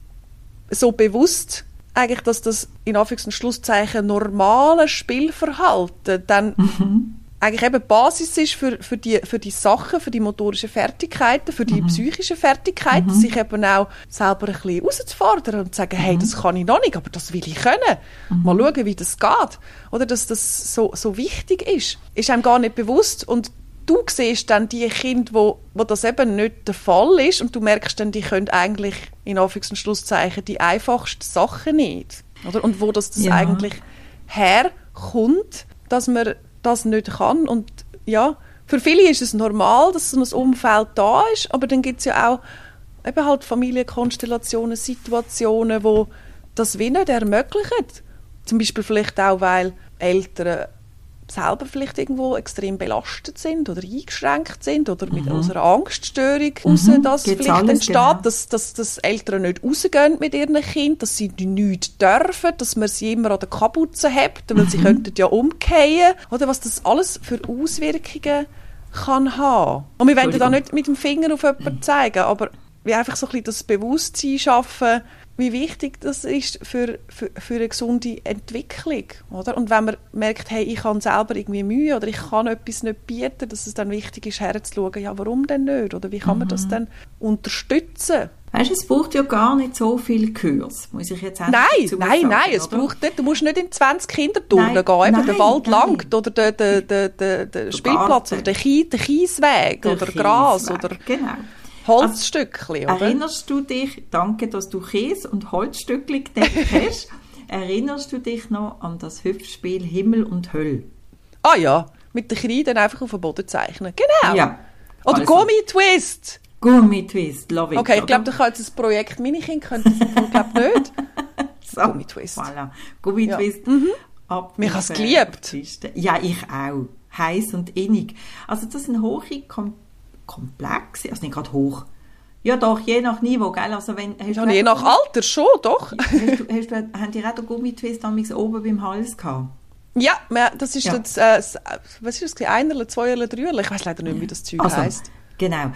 so bewusst, eigentlich, dass das in Anführungs- und Schlusszeichen normale Spielverhalten dann mhm. eigentlich eben die Basis ist für, für, die, für die Sachen, für die motorischen Fertigkeiten, für die mhm. psychischen Fertigkeiten, mhm. sich eben auch selber ein bisschen herauszufordern und zu sagen, hey, das kann ich noch nicht, aber das will ich können. Mhm. Mal schauen, wie das geht. Oder dass das so, so wichtig ist. Ist einem gar nicht bewusst. Und du siehst dann die Kinder, wo, wo das eben nicht der Fall ist und du merkst dann, die können eigentlich in Anführungs- und Schlusszeichen die einfachsten Sachen nicht. Oder? Und wo das, das ja. eigentlich herkommt, dass man das nicht kann. Und ja, für viele ist es normal, dass so ein Umfeld da ist, aber dann gibt es ja auch eben halt Familienkonstellationen, Situationen, wo das wie nicht ermöglichen. Zum Beispiel vielleicht auch, weil Eltern selber vielleicht irgendwo extrem belastet sind oder eingeschränkt sind oder mit mhm. unserer Angststörung mhm. raus, dass Geht's vielleicht alles, entsteht, genau. dass, dass, dass Eltern nicht rausgehen mit ihren Kindern, dass sie nichts dürfen, dass man sie immer an der Kapuze hebt, weil mhm. sie könnten ja umkehren. Oder was das alles für Auswirkungen kann haben. Und wir wollen da nicht mit dem Finger auf jemanden zeigen, aber wie einfach so ein bisschen das Bewusstsein schaffen, wie wichtig das ist für, für, für eine gesunde Entwicklung. Oder? Und wenn man merkt, hey, ich habe selber irgendwie Mühe oder ich kann etwas nicht bieten, dass es dann wichtig ist, herzuschauen, ja, warum denn nicht? Oder wie kann man das dann unterstützen? Weißt du, es braucht ja gar nicht so viel Kurs, muss ich jetzt Nein, nein, sagen, nein, es braucht nicht, du musst nicht in zwanzig Kinderturnen gehen, eben nein, der Wald nein. langt oder der, der, der, der, der Spielplatz Garten. Oder der, Kie, der Kiesweg der oder Kiesweg. Gras. Oder genau. Holzstückchen, also, oder? Erinnerst du dich, danke, dass du Käse und Holzstückchen gedeckt hast, erinnerst du dich noch an das Hüpfspiel Himmel und Hölle? Ah ja, mit den Kreiden einfach auf den Boden zeichnen. Genau. Ja. Oder also. Gummitwist. Gummitwist, love it. Okay, ich glaube, du kannst das Projekt Minikind, könnte das glaube nicht. So, Gummitwist. Voilà. Gummitwist. Ja. Mhm. Mich hat es geliebt. Ja, ich auch. Heiß und innig. Also das sind hohe Kom- komplex, also nicht gerade hoch. Ja doch, je nach Niveau, gell? Also wenn, hast ja, je nach Alter schon, doch. Hast du, hast du, haben die auch den Gummitwist oben beim Hals gehabt? Ja, das ist ja. das, äh, was ist das, Einerle, Zweierle, Dreierle, ich weiss leider nicht mehr, wie das Zeug also, heisst. Genau.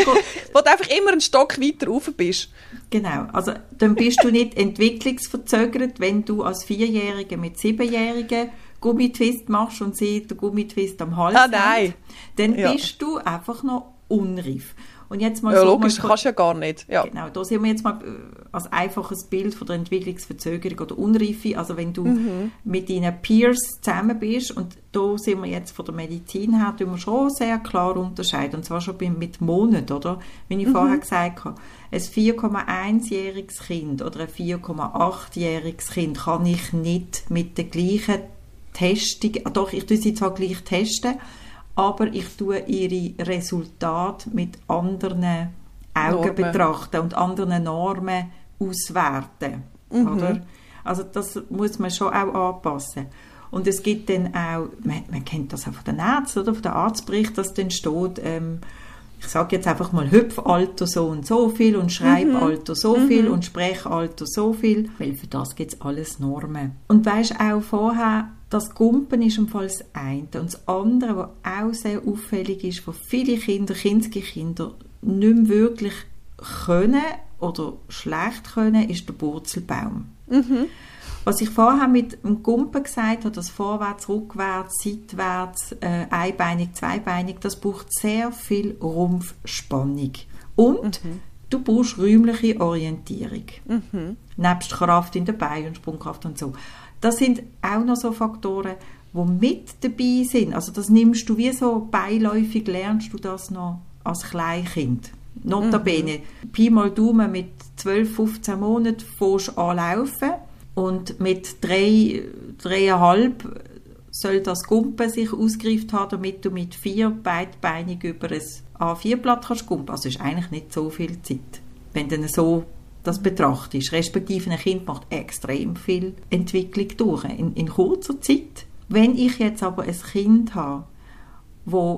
Wo du einfach immer einen Stock weiter rauf bist. Genau, also dann bist du nicht entwicklungsverzögert, wenn du als Vierjährige mit Siebenjährigen Gummitwist machst und sie den Gummitwist am Hals ah, nein. hat, dann ja. bist du einfach noch unreif. Und jetzt mal ja, so logisch, mal, kannst du ja gar nicht. Ja. Genau, da sehen wir jetzt mal als einfaches Bild von der Entwicklungsverzögerung oder Unreife. Also wenn du mhm. mit deinen Peers zusammen bist, und da sind wir jetzt von der Medizin her, tun wir schon sehr klar unterscheiden. Und zwar schon mit Monaten, oder? Wie ich mhm. vorher gesagt habe. Ein vier Komma eins-jähriges Kind oder ein vier Komma acht-jähriges Kind kann ich nicht mit der gleichen Testung, doch, ich tue sie zwar gleich testen, aber ich tue ihre Resultate mit anderen Augen Normen. betrachten und anderen Normen auswerten. Mhm. Oder? Also das muss man schon auch anpassen. Und es gibt dann auch, man, man kennt das auch von den Ärzten, oder? Von den Arztberichten, dass dann steht, ähm, ich sage jetzt einfach mal Hüpfalter so und so viel und Schreibalter mhm. so viel mhm. und Sprechalter so viel, weil für das gibt es alles Normen. Und weisst auch vorher, das Gumpen ist im Fall das eine. Und das andere, was auch sehr auffällig ist, was viele Kinder, Kindskinder nicht mehr wirklich können oder schlecht können, ist der Purzelbaum. Mhm. Was ich vorher mit dem Gumpen gesagt habe, das vorwärts, rückwärts, seitwärts, äh, einbeinig, zweibeinig, das braucht sehr viel Rumpfspannung. Und mhm. du brauchst räumliche Orientierung. Mhm. Nebst Kraft in den Beinen und Sprungkraft und so. Das sind auch noch so Faktoren, die mit dabei sind. Also das nimmst du wie so beiläufig, lernst du das noch als Kleinkind. Notabene, mhm. Pi mal Daumen mit zwölf, fünfzehn Monaten fängst du an laufen und mit drei, dreieinhalb soll das Gumpen sich ausgereift haben, damit du mit vier beidbeinig über ein A vier Blatt kannst gumpen. Also ist eigentlich nicht so viel Zeit, wenn du so das betrachtest. Respektive ein Kind macht extrem viel Entwicklung durch in, in kurzer Zeit. Wenn ich jetzt aber ein Kind habe, das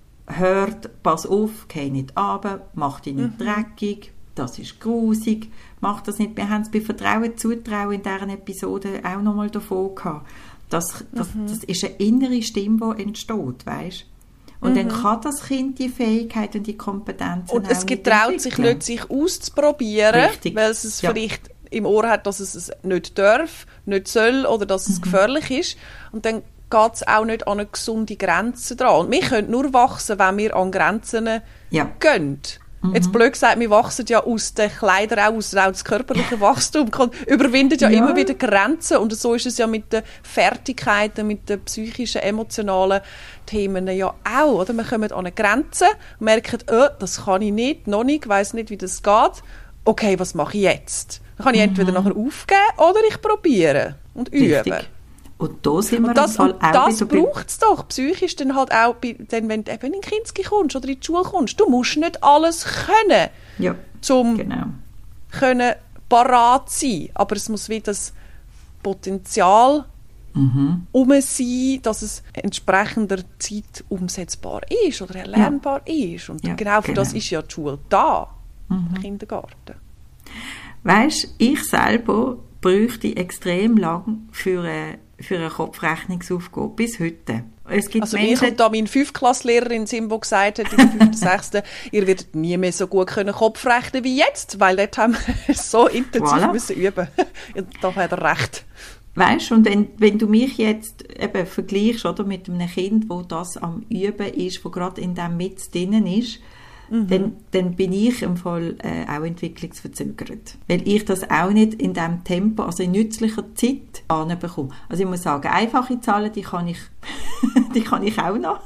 hört, pass auf, geh nicht runter, mach dich nicht mhm. dreckig, das ist grusig, mach das nicht. Wir haben es bei Vertrauen, Zutrauen in dieser Episode auch noch mal davon gehabt. Das, das, mhm. das ist eine innere Stimme, die entsteht, weißt? Und mhm. dann kann das Kind die Fähigkeit und die Kompetenz und es getraut sich nicht, sich auszuprobieren, Richtig. Weil es ja. vielleicht im Ohr hat, dass es es nicht darf, nicht soll oder dass es mhm. gefährlich ist. Und dann geht es auch nicht an eine gesunde Grenze dran. Und wir können nur wachsen, wenn wir an Grenzen ja. gehen. Mhm. Jetzt blöd gesagt, wir wachsen ja aus den Kleidern auch, aus auch das körperliche Wachstum, überwindet ja, ja immer wieder Grenzen. Und so ist es ja mit den Fertigkeiten, mit den psychischen, emotionalen Themen ja auch. Oder? Wir kommen an eine Grenze, merken, oh, das kann ich nicht, noch nicht, ich weiss nicht, wie das geht. Okay, was mache ich jetzt? Dann kann ich mhm. entweder nachher aufgeben oder ich probiere und üben. Richtig. Und da sind wir und das, im Fall und auch das braucht es doch. Psychisch dann halt auch, bei, dann, wenn du eben in den Kinski kommst oder in die Schule kommst. Du musst nicht alles können, ja, um genau. können parat sein. Aber es muss wieder das Potenzial mhm. um sein, dass es entsprechend der Zeit umsetzbar ist oder erlernbar ja. ist. Und ja, genau für genau. das ist ja die Schule da, mhm. im Kindergarten. Weisst, ich selber bräuchte extrem lang für eine, für eine Kopfrechnungsaufgabe, bis heute. Es gibt also Menschen, mir kommt da mein Fünftklasslehrerin Sim, die gesagt hat, in der fünften, sechsten ihr werdet nie mehr so gut können Kopf rechnen wie jetzt, weil dort haben wir so intensiv voilà. müssen üben. Da hat er recht. Weißt du, und wenn, wenn du mich jetzt eben vergleichst, oder, mit einem Kind, wo das am Üben ist, wo gerade in dem mit drinnen ist, Mhm. Dann, dann bin ich im Fall äh, auch entwicklungsverzögert. Weil ich das auch nicht in diesem Tempo, also in nützlicher Zeit, anbekomme. Also ich muss sagen, einfache Zahlen, die kann ich, die kann ich auch noch.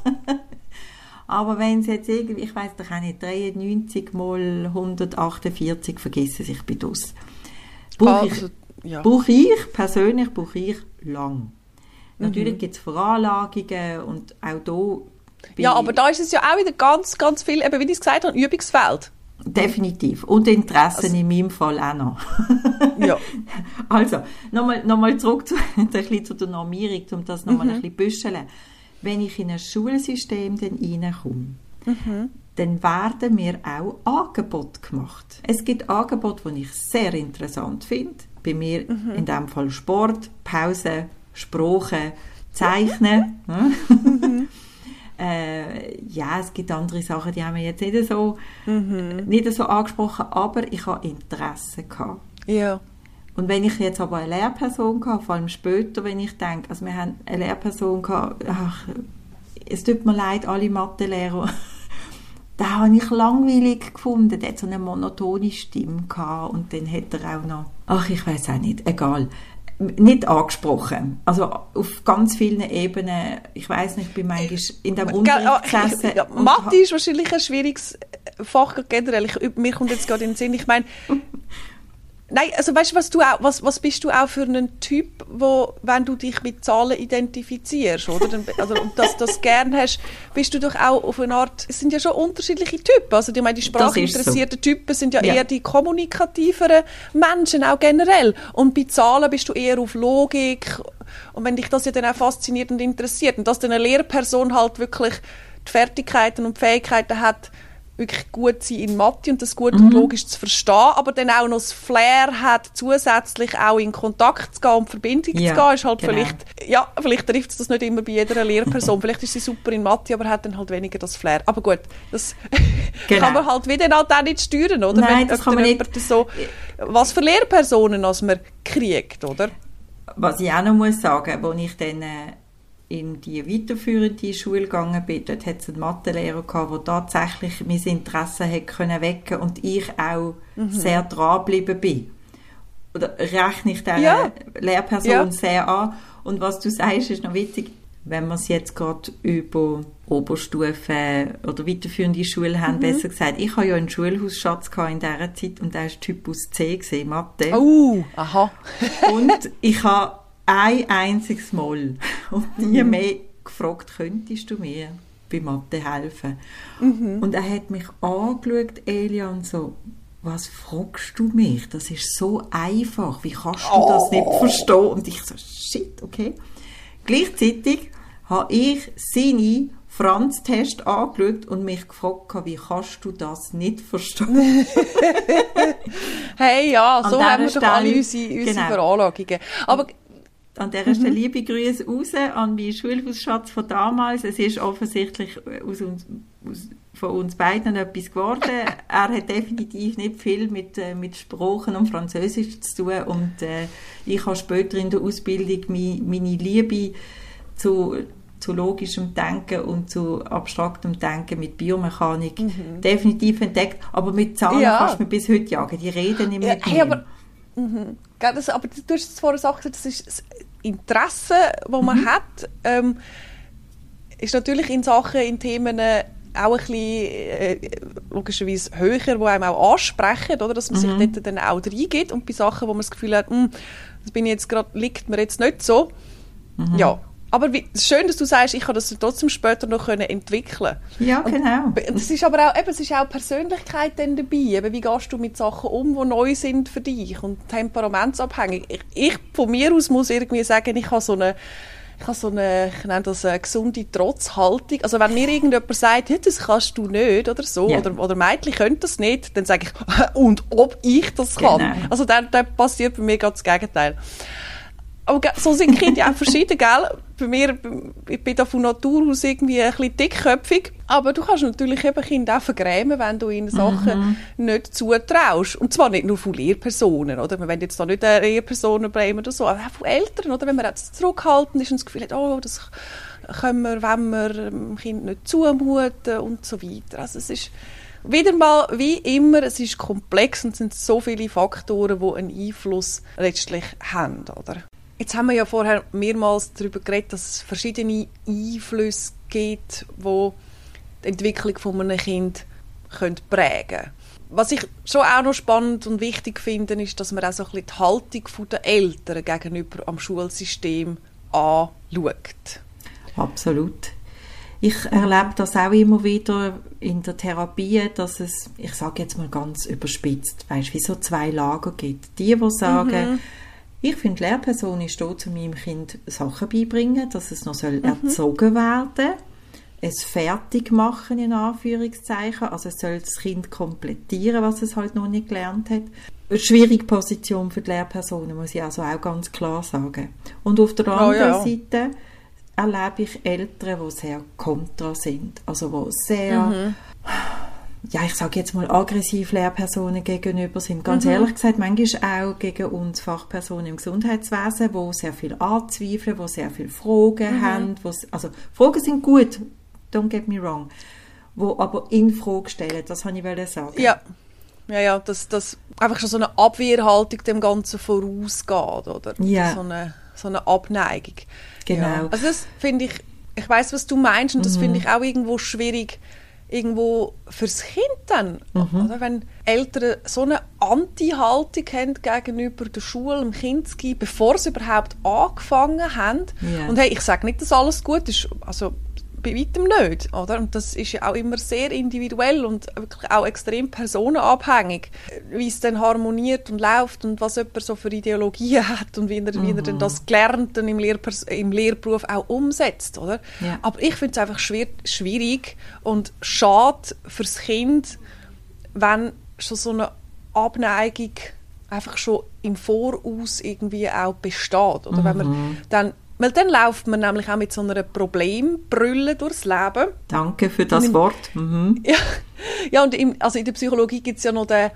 Aber wenn es jetzt irgendwie, ich weiss doch auch nicht, dreiundneunzig mal hundertachtundvierzig, vergessen sich bei das. Brauche ich, also, ja. brauche ich, persönlich brauche ich lang. Mhm. Natürlich gibt es Veranlagungen und auch da ja, aber da ist es ja auch wieder ganz, ganz viel, eben wie ich es gesagt habe, ein Übungsfeld. Definitiv. Und Interessen also, in meinem Fall auch noch. Ja. Also, nochmal noch mal zurück zu, ein bisschen zu der Normierung, um das nochmal mhm. ein bisschen zu büscheln. Wenn ich in ein Schulsystem dann reinkomme, mhm. dann werden mir auch Angebote gemacht. Es gibt Angebote, die ich sehr interessant finde. Bei mir mhm. in diesem Fall Sport, Pause, Sprache, Zeichnen. Mhm. Äh, ja, es gibt andere Sachen, die haben wir jetzt nicht so, mhm. nicht so angesprochen, aber ich habe Interesse gehabt. Ja. Und wenn ich jetzt aber eine Lehrperson hatte, vor allem später, wenn ich denke, also wir haben eine Lehrperson gehabt, ach, es tut mir leid, alle Mathelehrer, da habe ich langweilig gefunden, der hat so eine monotone Stimme gehabt und dann hat er auch noch, ach, ich weiß auch nicht, egal. Nicht angesprochen. Also auf ganz vielen Ebenen. Ich weiss nicht, ich bin manchmal in dem Unterricht gesessen. Ja, Mathe ist wahrscheinlich ein schwieriges Fach generell. Ich, mir kommt jetzt gerade in den Sinn. Ich meine, nein, also weißt du, was du auch, was, was bist du auch für einen Typ, wo, wenn du dich mit Zahlen identifizierst, oder? Dann, also, und dass du das gern hast, bist du doch auch auf eine Art, es sind ja schon unterschiedliche Typen. Also, ich meine, die sprachinteressierten so. Typen sind ja, ja eher die kommunikativeren Menschen, auch generell. Und bei Zahlen bist du eher auf Logik. Und wenn dich das ja dann auch fasziniert und interessiert, und dass dann eine Lehrperson halt wirklich die Fertigkeiten und Fähigkeiten hat, wirklich gut sein in Mathe und das gut mhm. und logisch zu verstehen, aber dann auch noch das Flair hat, zusätzlich auch in Kontakt zu gehen und Verbindung ja, zu gehen, ist halt genau. vielleicht, ja, vielleicht trifft es das nicht immer bei jeder Lehrperson, vielleicht ist sie super in Mathe, aber hat dann halt weniger das Flair. Aber gut, das genau. kann man halt wieder halt auch nicht steuern, oder? Nein, Wenn, das kann man nicht. So, was für Lehrpersonen als man kriegt, oder? Was ich auch noch muss sagen, als ich dann äh, in die weiterführende Schule gegangen bin, dort hat es einen Mathelehrer gehabt, der tatsächlich mein Interesse hat können wecken und ich auch mhm. sehr dranbleiben bin. Oder rechne ich dieser ja. Lehrperson ja. sehr an. Und was du sagst, ist noch witzig, wenn wir es jetzt gerade über Oberstufe oder weiterführende Schule haben, mhm. besser gesagt, ich hatte ja einen Schulhausschatz in dieser Zeit und der war Typus C, gewesen, Mathe. Oh, aha. Und ich habe ein einziges Mal und nie mehr gefragt, könntest du mir bei Mathe helfen? Mhm. Und er hat mich angeschaut, Elia, und so, was fragst du mich? Das ist so einfach, wie kannst du oh. das nicht verstehen? Und ich so, shit, okay. Gleichzeitig habe ich seine Franz-Test angeschaut und mich gefragt, wie kannst du das nicht verstehen? Hey, ja, so haben wir doch alle unsere, unsere genau. Veranlagungen. Aber an dieser Stelle mhm. liebe Grüße raus an meinen Schulhausschatz von damals. Es ist offensichtlich aus uns, aus, von uns beiden etwas geworden. Er hat definitiv nicht viel mit, äh, mit Sprachen und Französisch zu tun. Und äh, ich habe später in der Ausbildung meine, meine Liebe zu, zu logischem Denken und zu abstraktem Denken mit Biomechanik mhm. definitiv entdeckt. Aber mit Zahlen ja. kannst du mir bis heute jagen. Die reden nicht mit ja, hey, aber, mhm. das, aber du hast es vorher gesagt, das ist das Interesse, das man mhm. hat, ähm, ist natürlich in Sachen, in Themen äh, auch ein bisschen äh, logischerweise höher, die einem auch ansprechen, oder? Dass man mhm. sich dort dann auch reingeht. Und bei Sachen, wo man das Gefühl hat, das bin ich jetzt grad, liegt mir jetzt nicht so. Mhm. Ja. Aber wie, es ist schön, dass du sagst, ich kann das trotzdem später noch entwickeln. Ja, genau. Und es ist aber auch, eben, es ist auch Persönlichkeit dann dabei. Eben, wie gehst du mit Sachen um, die neu sind für dich und temperamentsabhängig. Ich, ich von mir aus muss irgendwie sagen, ich habe so eine Ich habe so eine, ich nenne das eine gesunde Trotzhaltung. Also wenn mir irgendjemand sagt, hey, das kannst du nicht oder so, yeah. oder, oder Mädchen können das nicht, dann sage ich, und ob ich das kann. Genau. Also dann, dann passiert bei mir gerade das Gegenteil. Aber so sind Kinder ja auch verschieden, gell? Bei mir, ich bin da von Natur aus irgendwie ein bisschen dickköpfig. Aber du kannst natürlich eben Kinder auch vergrämen, wenn du ihnen Sachen mhm. nicht zutraust. Und zwar nicht nur von Lehrpersonen, oder? Wir wollen jetzt da nicht eine Lehrperson bleiben oder so, aber auch von Eltern, oder? Wenn man jetzt zurückhaltend ist und das Gefühl hat, oh, das können wir, wenn wir dem Kind nicht zumuten und so weiter. Also es ist wieder mal, wie immer, es ist komplex und es sind so viele Faktoren, die einen Einfluss letztlich haben, oder? Jetzt haben wir ja vorher mehrmals darüber geredet, dass es verschiedene Einflüsse gibt, die die Entwicklung von einem Kind prägen können. Was ich schon auch noch spannend und wichtig finde, ist, dass man auch so ein bisschen die Haltung der Eltern gegenüber am Schulsystem anschaut. Absolut. Ich erlebe das auch immer wieder in der Therapie, dass es, ich sage jetzt mal ganz überspitzt, weißt, wie so zwei Lager gibt. Die, die sagen, mhm. ich finde, Lehrperson ist da, zu meinem Kind Sachen beibringen, dass es noch soll mhm. erzogen werden soll. Es fertig machen, in Anführungszeichen. Also es soll das Kind komplettieren, was es halt noch nicht gelernt hat. Eine schwierige Position für die Lehrpersonen, muss ich also auch ganz klar sagen. Und auf der anderen oh, ja. Seite erlebe ich Eltern, die sehr kontra sind. Also die sehr... Mhm. ja, ich sage jetzt mal, aggressiv Lehrpersonen gegenüber sind. Ganz mhm. ehrlich gesagt, manchmal auch gegen uns Fachpersonen im Gesundheitswesen, die sehr viel anzweifeln, die sehr viele Fragen mhm. haben. Also, Fragen sind gut, don't get me wrong, die aber in Frage stellen, das wollte ich sagen. Ja, ja, ja, dass, dass einfach schon so eine Abwehrhaltung dem Ganzen vorausgeht, oder? Ja. So eine, so eine Abneigung. Genau. Ja. Also das finde ich, ich weiss, was du meinst, und das mhm. finde ich auch irgendwo schwierig, irgendwo fürs Kind dann, mhm. oder? Wenn Eltern so eine Anti-Haltung haben gegenüber der Schule, dem Kind zu geben, bevor sie überhaupt angefangen haben. Yeah. Und hey, ich sage nicht, dass alles gut ist, also bei weitem nicht, oder? Und das ist ja auch immer sehr individuell und wirklich auch extrem personenabhängig, wie es dann harmoniert und läuft und was jemand so für Ideologien hat und wie er, mhm. wie er dann das Gelernte im, Lehrpers- im Lehrberuf auch umsetzt, oder? Ja. Aber ich finde es einfach schwer- schwierig und schade fürs Kind, wenn schon so eine Abneigung einfach schon im Voraus irgendwie auch besteht, oder? Mhm. Wenn man dann Weil dann läuft man nämlich auch mit so einer Problembrille durchs Leben. Danke für das im, Wort. Mhm. Ja, ja, und im, also in der Psychologie gibt es ja noch den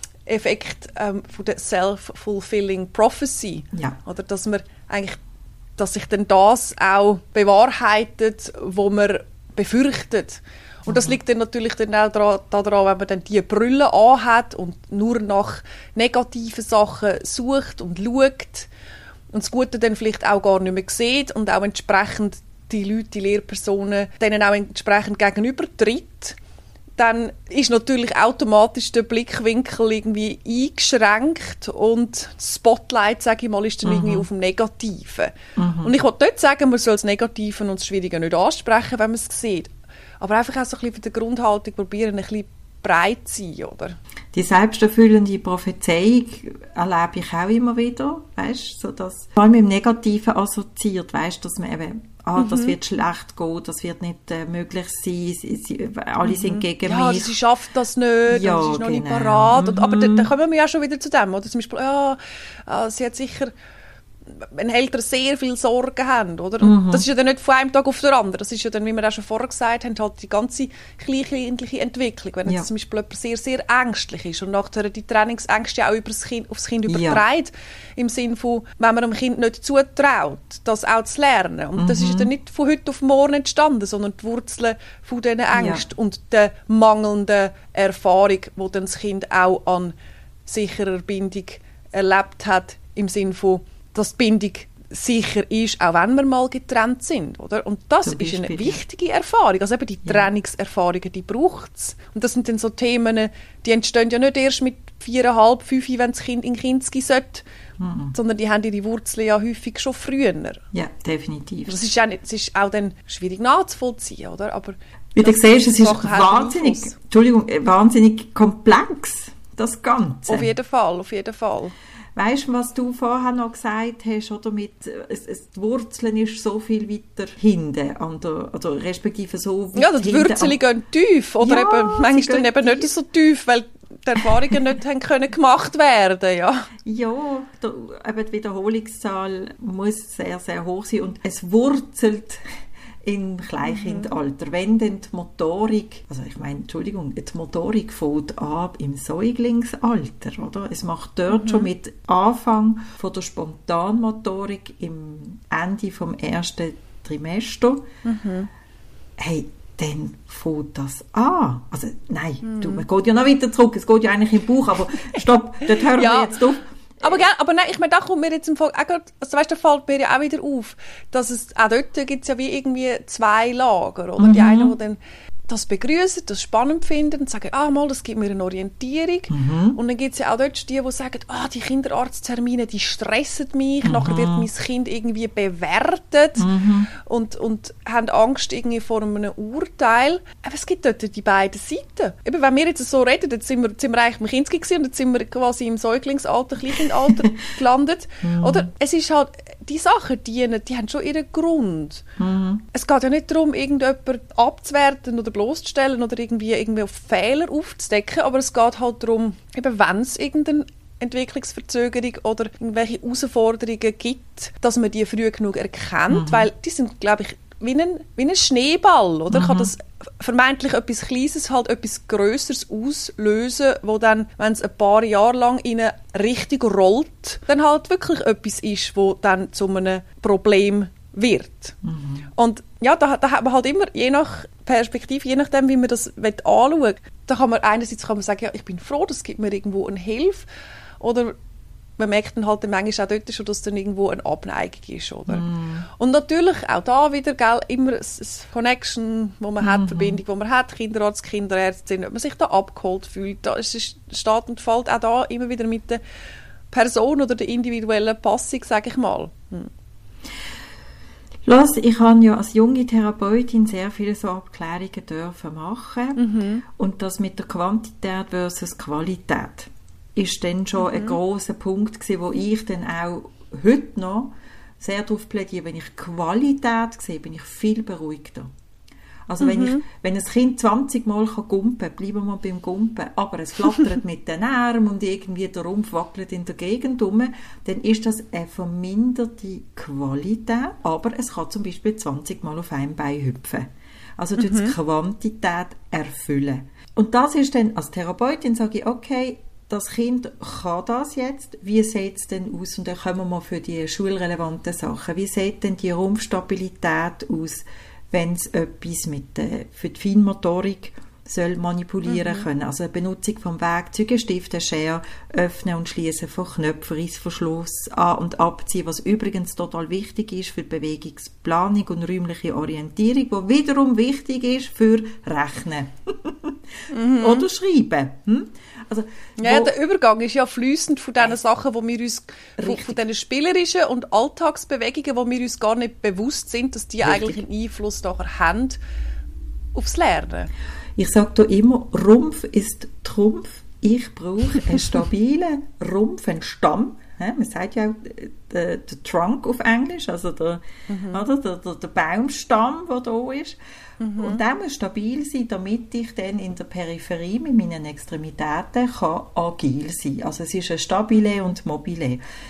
Effekt ähm, von der Self-Fulfilling Prophecy. Ja. Oder dass man eigentlich, dass sich dann das auch bewahrheitet, wo man befürchtet. Und das liegt dann natürlich dann auch daran, daran, wenn man dann diese Brille anhat und nur nach negativen Sachen sucht und schaut, und das Gute dann vielleicht auch gar nicht mehr sieht und auch entsprechend die Leute, die Lehrpersonen, denen auch entsprechend gegenübertritt, dann ist natürlich automatisch der Blickwinkel irgendwie eingeschränkt und das Spotlight, sage ich mal, ist dann mhm. irgendwie auf dem Negativen. Mhm. Und ich will nicht sagen, man soll das Negative und das Schwierige nicht ansprechen, wenn man es sieht. Aber einfach auch so ein bisschen für die Grundhaltung probieren, ein bisschen breit zu sein, oder? Die selbsterfüllende Prophezeiung erlebe ich auch immer wieder, weißt, so dass vor allem im Negativen assoziiert, weißt, dass man eben, ah, mhm. das wird schlecht gehen, das wird nicht äh, möglich sein, sie, sie, alle mhm. sind gegen ja, mich. Ja, sie schafft das nicht, ja, sie ist noch genau. nicht parat. Mhm. Aber dann, dann kommen wir ja schon wieder zu dem, oder? Zum Beispiel, ja, äh, sie hat sicher wenn Eltern sehr viel Sorgen haben, oder? Mhm. Das ist ja dann nicht von einem Tag auf den anderen. Das ist ja dann, wie wir auch schon vorher gesagt haben, halt die ganze kleinkindliche Entwicklung. Wenn ja. zum Beispiel jemand sehr, sehr ängstlich ist und nachher die Trainingsängste auch über das kind, aufs Kind überträgt, ja. im Sinne von, wenn man dem Kind nicht zutraut, das auch zu lernen. Und mhm. das ist ja dann nicht von heute auf morgen entstanden, sondern die Wurzeln von diesen Ängsten ja. und der mangelnden Erfahrung, die dann das Kind auch an sicherer Bindung erlebt hat, im Sinne von, dass die Bindung sicher ist, auch wenn wir mal getrennt sind. Oder? Und das Zum ist eine Beispiel, wichtige Erfahrung. Also eben die ja. Trennungserfahrungen, die braucht es. Und das sind dann so Themen, die entstehen ja nicht erst mit viereinhalb, fünf, wenn das Kind in Kinski sollte, mhm. sondern die haben ihre Wurzeln ja häufig schon früher. Ja, definitiv. Das ist auch, nicht, das ist auch dann schwierig nachzuvollziehen, oder? Aber wie du siehst, es ist wahnsinnig, Entschuldigung, wahnsinnig komplex, das Ganze. Auf jeden Fall, auf jeden Fall. Weißt du, was du vorher noch gesagt hast, oder mit, es, es, die Wurzeln ist so viel weiter hinten, an der, also respektive so weit ja, die Wurzeln gehen tief, oder ja, eben, manchmal dann eben nicht so tief, weil die Erfahrungen nicht haben können gemacht werden, ja. Ja, der, eben die Wiederholungszahl muss sehr, sehr hoch sein und es wurzelt im Kleinkindalter. Mhm. Wenn dann die Motorik, also ich meine, Entschuldigung, die Motorik fängt an im Säuglingsalter, oder? Es macht dort mhm. schon mit Anfang von der Spontanmotorik im Ende vom ersten Trimester. Mhm. Hey, dann fängt das an. Also, nein, mhm. du, man geht ja noch weiter zurück, es geht ja eigentlich im Bauch, aber stopp, dort hören ja. wir jetzt auf. Aber, gell, aber nein, ich meine, da kommt mir jetzt im Fall, auch grad, also weißt, da fällt mir ja auch wieder auf, dass es, auch dort gibt es ja wie irgendwie zwei Lager, oder? Mhm. Die einen, die dann das begrüßen, das spannend finden und sagen, ah, mal, das gibt mir eine Orientierung. Mhm. Und dann gibt es ja auch dort die, die sagen, ah, die Kinderarzttermine, die stressen mich, mhm. nachher wird mein Kind irgendwie bewertet mhm. und, und haben Angst irgendwie vor einem Urteil. Aber es gibt dort die beiden Seiten. Eben, wenn wir jetzt so reden, jetzt sind wir, jetzt sind wir eigentlich im Kinski gewesen und jetzt sind wir quasi im Säuglingsalter, Kleinkindalter gelandet. Mhm. Oder es ist halt, die Sachen, die, die haben schon ihren Grund. Mhm. Es geht ja nicht darum, irgendjemanden abzuwerten oder bloßzustellen oder irgendwie, irgendwie auf Fehler aufzudecken, aber es geht halt darum, eben wenn es irgendeine Entwicklungsverzögerung oder irgendwelche Herausforderungen gibt, dass man die früh genug erkennt, mhm. weil die sind, glaube ich, wie ein, wie ein Schneeball, oder? Mhm. Kann das vermeintlich etwas Kleines halt etwas Grösseres auslösen, wo dann, wenn es ein paar Jahre lang ihnen richtig rollt, dann halt wirklich etwas ist, wo dann zu einem Problem wird. Mhm. Und ja, da, da hat man halt immer, je nach Perspektive, je nachdem, wie man das anschauen will, da kann man einerseits kann man sagen, ja, ich bin froh, das gibt mir irgendwo eine Hilfe, oder man merkt dann halt manchmal auch dort schon, dass dann irgendwo eine Abneigung ist, oder? Mm. Und natürlich auch da wieder, gell, immer das Connection, wo man mm-hmm. hat, Verbindung, die man hat, Kinderarzt, Kinderärztin, ob man sich da abgeholt fühlt, da ist es steht und fällt auch da immer wieder mit der Person oder der individuellen Passung, sage ich mal. Hm. Lass, ich habe ja als junge Therapeutin sehr viele so Abklärungen dürfen machen mhm. und das mit der Quantität versus Qualität ist dann schon mhm. ein grosser Punkt gewesen, wo ich dann auch heute noch sehr darauf plädiere, wenn ich Qualität sehe, bin ich viel beruhigter. Also mhm. wenn, ich, wenn ein Kind zwanzig Mal gumpen kann, bleiben wir beim Gumpen, aber es flattert mit den Armen und irgendwie der Rumpf wackelt in der Gegend rum, dann ist das eine verminderte Qualität, aber es kann zum Beispiel zwanzig Mal auf einem Bein hüpfen. Also mhm. die Quantität erfüllen. Und das ist dann, als Therapeutin sage ich, okay, das Kind kann das jetzt. Wie sieht es denn aus? Und dann kommen wir mal für die schulrelevanten Sachen. Wie sieht denn die Rumpfstabilität aus, wenn es etwas mit der, für die Feinmotorik soll manipulieren mhm. können? Also eine Benutzung von Werkzeugen, Stiften, Schere, Öffnen und Schließen von Knöpfen, Reissverschluss, An- und Abziehen, was übrigens total wichtig ist für die Bewegungsplanung und räumliche Orientierung, was wiederum wichtig ist für Rechnen mhm. oder Schreiben. Hm? Also, ja, der Übergang ist ja fließend von diesen Sachen, wo wir uns, von, von diesen spielerischen und Alltagsbewegungen, wo wir uns gar nicht bewusst sind, dass die richtig. Eigentlich einen Einfluss nachher haben aufs Lernen. Ich sage da immer, Rumpf ist Trumpf. Ich brauche einen stabilen Rumpf, einen Stamm. Ja, man sagt ja auch der, der Trunk auf Englisch, also der, mhm. oder, der, der, der Baumstamm, der da ist. Mhm. Und der muss stabil sein, damit ich dann in der Peripherie mit meinen Extremitäten kann agil sein kann. Also es ist eine stabile und mobile.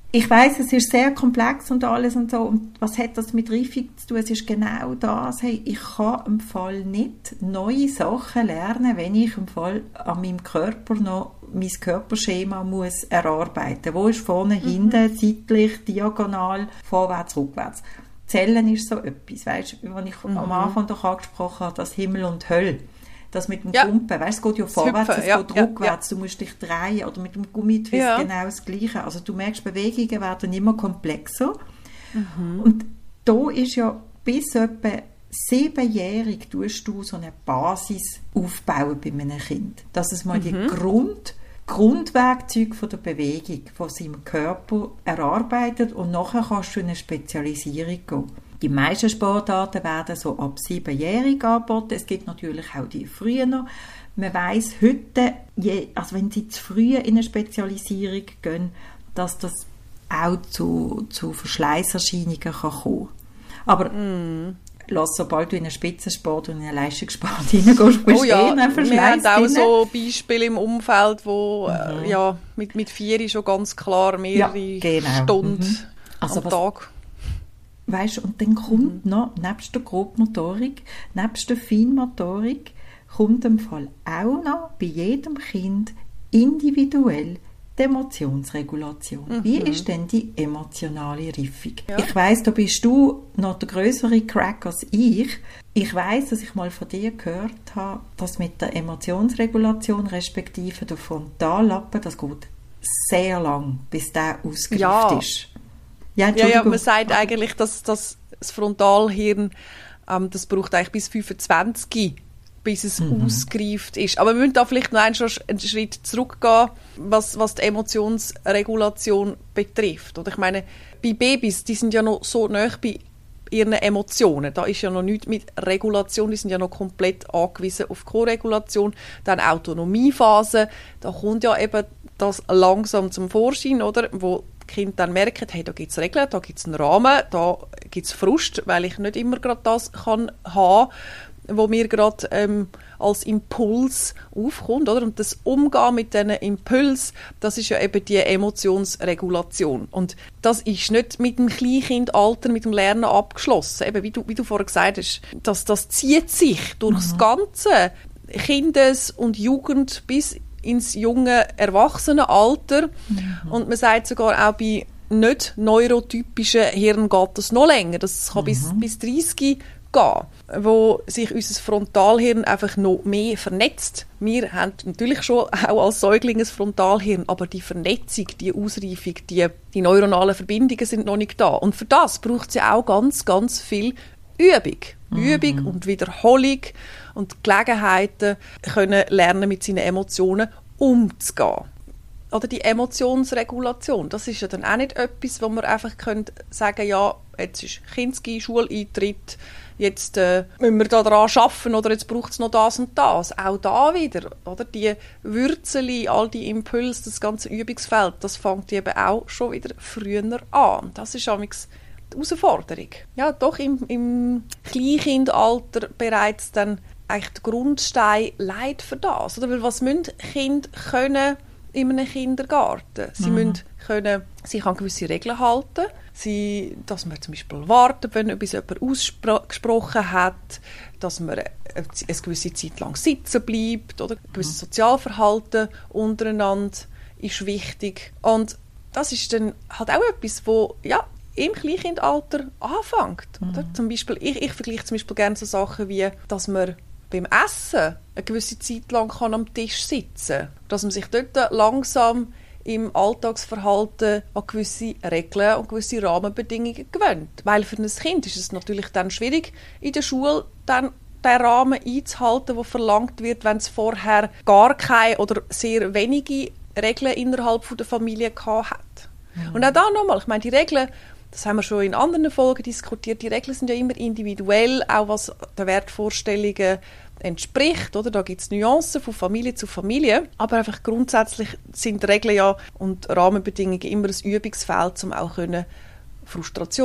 Ich weiss, es ist sehr komplex und alles und so. Und was hat das mit Reifung zu tun? Es ist genau das. Hey, ich kann im Fall nicht neue Sachen lernen, wenn ich im Fall an meinem Körper noch mein Körperschema muss erarbeiten. Wo ist vorne, mhm. hinten, seitlich, diagonal, vorwärts, rückwärts. Zellen ist so etwas, weißt du, wenn ich mhm. am Anfang doch angesprochen habe, das Himmel und Hölle. Das mit dem ja. Pumpen, weißt, es geht ja vorwärts, Hüpfen, es ja, geht ja, rückwärts, ja. du musst dich drehen oder mit dem Gummitwist ja. genau das Gleiche. Also du merkst, Bewegungen werden immer komplexer. Mhm. Und da ist ja bis etwa siebenjährig tust du so eine Basis aufbauen bei einem Kind. Dass es mal mhm. die Grund, Grundwerkzeuge von der Bewegung von seinem Körper erarbeitet und nachher kannst du in eine Spezialisierung gehen. Die meisten Sportarten werden so ab siebenjährig angeboten. Es gibt natürlich auch die früher. Man weiss heute, je, also wenn sie zu früh in eine Spezialisierung gehen, dass das auch zu, zu Verschleißerscheinungen kann kommen. Aber mm. lass, sobald du in einen Spitzensport und in einen Leistungssport hineingehst, bist oh ja, du eh einen Verschleiß wir haben auch drin. so Beispiele im Umfeld, wo mhm. äh, ja, mit, mit vier schon ganz klar mehrere ja, genau. Stunden mhm. also am was, Tag. Weißt, und dann kommt mhm. noch, nebst der Grobmotorik, nebst der Feinmotorik, kommt im Fall auch noch bei jedem Kind individuell die Emotionsregulation. Mhm. Wie ist denn die emotionale Reifung? Ja. Ich weiss, da bist du noch der grössere Crack als ich. Ich weiss, dass ich mal von dir gehört habe, dass mit der Emotionsregulation respektive der Frontallappen, das geht sehr lang, bis der ausgereift ja. ist. Ja, ja, ja, man sagt eigentlich, dass, dass das Frontalhirn, ähm, das braucht eigentlich bis fünfundzwanzig, bis es mhm. ausgereift ist. Aber wir müssen da vielleicht noch einen Schritt zurückgehen, was, was die Emotionsregulation betrifft. Oder ich meine, bei Babys, die sind ja noch so nahe bei ihren Emotionen. Da ist ja noch nichts mit Regulation, die sind ja noch komplett angewiesen auf Koregulation. Dann Autonomiephase, da kommt ja eben das langsam zum Vorschein, oder? Wo Kinder dann merken, hey, da gibt es Regeln, da gibt es einen Rahmen, da gibt es Frust, weil ich nicht immer gerade das kann haben, wo mir gerade ähm, als Impuls aufkommt, oder? Und das Umgehen mit diesen Impuls, das ist ja eben die Emotionsregulation. Und das ist nicht mit dem Kleinkindalter, mit dem Lernen abgeschlossen. Eben, wie du, wie du vorher gesagt hast, dass das zieht sich durch mhm. das ganze Kindes- und Jugend bis ins junge Erwachsenenalter. Mhm. Und man sagt sogar auch bei nicht neurotypischen Hirn geht das noch länger. Das kann mhm. bis, bis dreißig gehen, wo sich unser Frontalhirn einfach noch mehr vernetzt. Wir haben natürlich schon auch als Säugling ein Frontalhirn, aber die Vernetzung, die Ausreifung, die, die neuronalen Verbindungen sind noch nicht da. Und für das braucht es ja auch ganz, ganz viel Übung. Mhm. Übung und Wiederholung und Gelegenheiten können lernen, mit seinen Emotionen umzugehen. Oder die Emotionsregulation, das ist ja dann auch nicht etwas, wo man einfach können sagen, ja, jetzt ist Kinski, Schuleintritt, jetzt äh, müssen wir da dran arbeiten oder jetzt braucht es noch das und das. Auch da wieder, oder? Die Würzeli, all die Impulse, das ganze Übungsfeld, das fängt eben auch schon wieder früher an. Das ist amigs die Herausforderung. Ja, doch im, im Kleinkindalter bereits dann eigentlich der Grundstein leidet für das. Oder? Weil was müssen Kinder können in einem Kindergarten? Sie mhm. müssen können sich an gewisse Regeln halten. Sie, dass man zum Beispiel wartet, wenn etwas jemand ausgesprochen hat, dass man eine, eine gewisse Zeit lang sitzen bleibt, oder ein gewisses Sozialverhalten untereinander ist wichtig. Und das ist dann halt auch etwas, wo ja im Kleinkindalter anfängt. Mhm. Oder? Zum Beispiel, ich, ich vergleiche zum Beispiel gerne so Sachen wie, dass man beim Essen eine gewisse Zeit lang kann am Tisch sitzen kann. Dass man sich dort langsam im Alltagsverhalten an gewisse Regeln und gewisse Rahmenbedingungen gewöhnt. Weil für ein Kind ist es natürlich dann schwierig, in der Schule dann den Rahmen einzuhalten, der verlangt wird, wenn es vorher gar keine oder sehr wenige Regeln innerhalb der Familie gehabt hat. Mhm. Und auch da nochmal, ich meine, die Regeln, das haben wir schon in anderen Folgen diskutiert, die Regeln sind ja immer individuell, auch was den Wertvorstellungen entspricht, oder? Da gibt es Nuancen von Familie zu Familie, aber einfach grundsätzlich sind Regeln ja und Rahmenbedingungen immer ein Übungsfeld, um auch können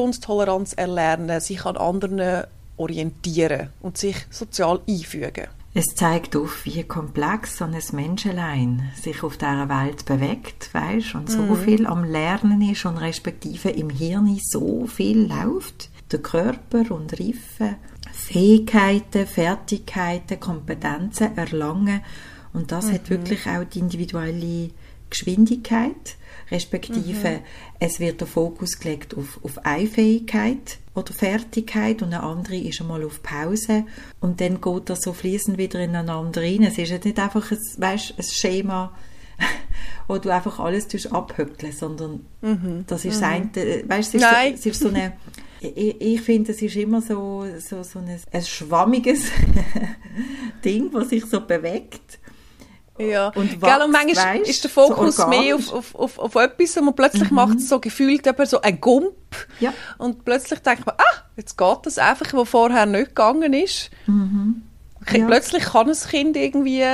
Frustrationstoleranz erlernen, sich an anderen orientieren und sich sozial einfügen. Es zeigt auf, wie komplex so ein Menschelein sich auf dieser Welt bewegt, weißt, und so mhm. viel am Lernen ist und respektive im Hirn so viel läuft. Der Körper und Reife, Fähigkeiten, Fertigkeiten, Kompetenzen erlangen. Und das mhm. hat wirklich auch die individuelle Geschwindigkeit, respektive mhm. es wird der Fokus gelegt auf, auf eine Fähigkeit oder Fertigkeit und eine andere ist einmal auf Pause und dann geht das so fließend wieder ineinander rein. Es ist nicht einfach ein, weißt, ein Schema, wo du einfach alles abhöckeln, sondern mhm. das ist mhm. ein, weißt, es ist, so, es ist so eine, ich, ich finde, es ist immer so, so, so ein, ein schwammiges Ding, das sich so bewegt. Ja, und, Gell, und manchmal weißt, ist der Fokus so mehr auf, auf, auf, auf etwas und man plötzlich mhm. macht es so gefühlt eben so ein Gump ja. und plötzlich denkt man, ah, jetzt geht das einfach, was vorher nicht gegangen ist. Mhm. Ja. Plötzlich kann ein Kind irgendwie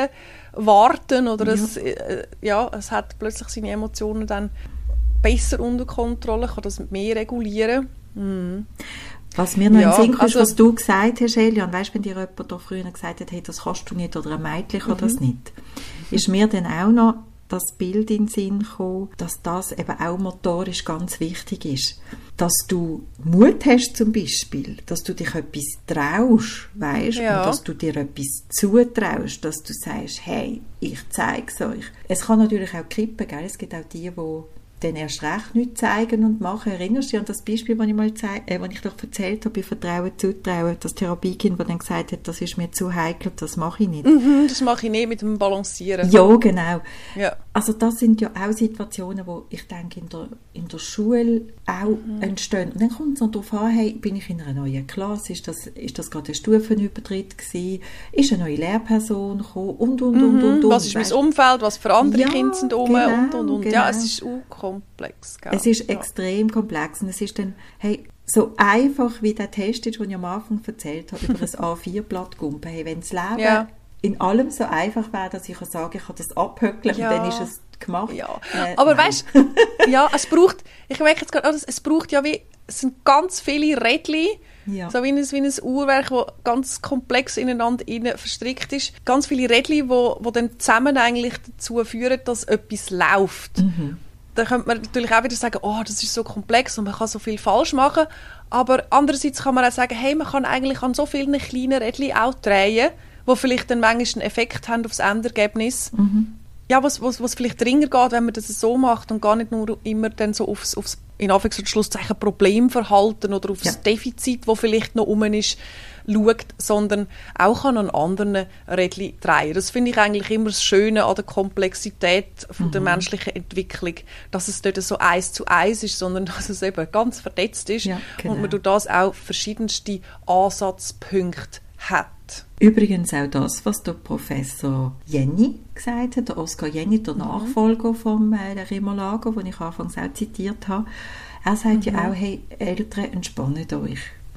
warten oder ja. Es, äh, ja, es hat plötzlich seine Emotionen dann besser unter Kontrolle, kann das mehr regulieren. Mhm. Was mir noch ja, in Sinn kommt, also, was du gesagt hast, Elian, weißt, wenn dir jemand da früher gesagt hat, hey, das kannst du nicht oder ein Mädchen kann mhm. das nicht, ist mir dann auch noch das Bild in den Sinn gekommen, dass das eben auch motorisch ganz wichtig ist. Dass du Mut hast zum Beispiel, dass du dich etwas traust, weißt, ja. und dass du dir etwas zutraust, dass du sagst, hey, ich zeige es euch. Es kann natürlich auch kippen, gell? Es gibt auch die, die dann erst recht nichts zeigen und machen. Erinnerst du dich an das Beispiel, das ich mal zeig, äh, das ich doch erzählt habe, bei Vertrauen, Zutrauen, das Therapiekind, das dann gesagt hat, das ist mir zu heikel, das mache ich nicht. Mhm, das mache ich nicht mit dem Balancieren. Ja, genau. Ja. Also das sind ja auch Situationen, wo ich denke, in der, in der Schule auch mhm. entstehen. Und dann kommt es noch darauf an, hey, bin ich in einer neuen Klasse, ist das, ist das gerade ein Stufenübertritt gewesen, ist eine neue Lehrperson gekommen und, und, mhm. und, und, und. Was ist mein Umfeld, was für andere ja, Kinder sind um genau, und, und, und. Genau. Ja, es ist auch komplex. Gell? Es ist ja. extrem komplex und es ist dann, hey, so einfach wie der Test ist, den ich am Anfang erzählt habe, über ein A vier Blatt gumpen. Hey, wenn das Leben ja. in allem so einfach wäre, dass ich kann sagen, ich kann das abhöckeln ja. und dann ist es gemacht. Ja. Äh, aber weißt du, ja, es braucht, ich merke jetzt gerade, es braucht ja wie, es sind ganz viele Rädchen, ja. so wie ein, wie ein Uhrwerk, das ganz komplex ineinander innen verstrickt ist. Ganz viele Rädchen, wo, wo dann zusammen eigentlich dazu führen, dass etwas läuft. Mhm. Dann könnte man natürlich auch wieder sagen, oh, das ist so komplex und man kann so viel falsch machen. Aber andererseits kann man auch sagen, hey, man kann eigentlich an so vielen kleinen Rädchen auch drehen, die vielleicht dann manchmal einen Effekt haben auf das Endergebnis. Mhm. Ja, was, was, was vielleicht dringender geht, wenn man das so macht und gar nicht nur immer dann so aufs, aufs in Anführungs- und Schlusszeichen Problemverhalten oder aufs ja. Defizit, das vielleicht noch rum ist, schaut, sondern auch an anderen Rädchen drehen. Das finde ich eigentlich immer das Schöne an der Komplexität von mhm. der menschlichen Entwicklung, dass es nicht so eins zu eins ist, sondern dass es eben ganz vernetzt ist ja, genau. und man durch das auch verschiedenste Ansatzpunkte hat. Übrigens auch das, was der Professor Jenny gesagt hat, der Oskar Jenny, der mhm. Nachfolger von äh, der Remo-Lager, den ich anfangs auch zitiert habe. Er sagt mhm. ja auch, hey, Eltern, entspannt euch.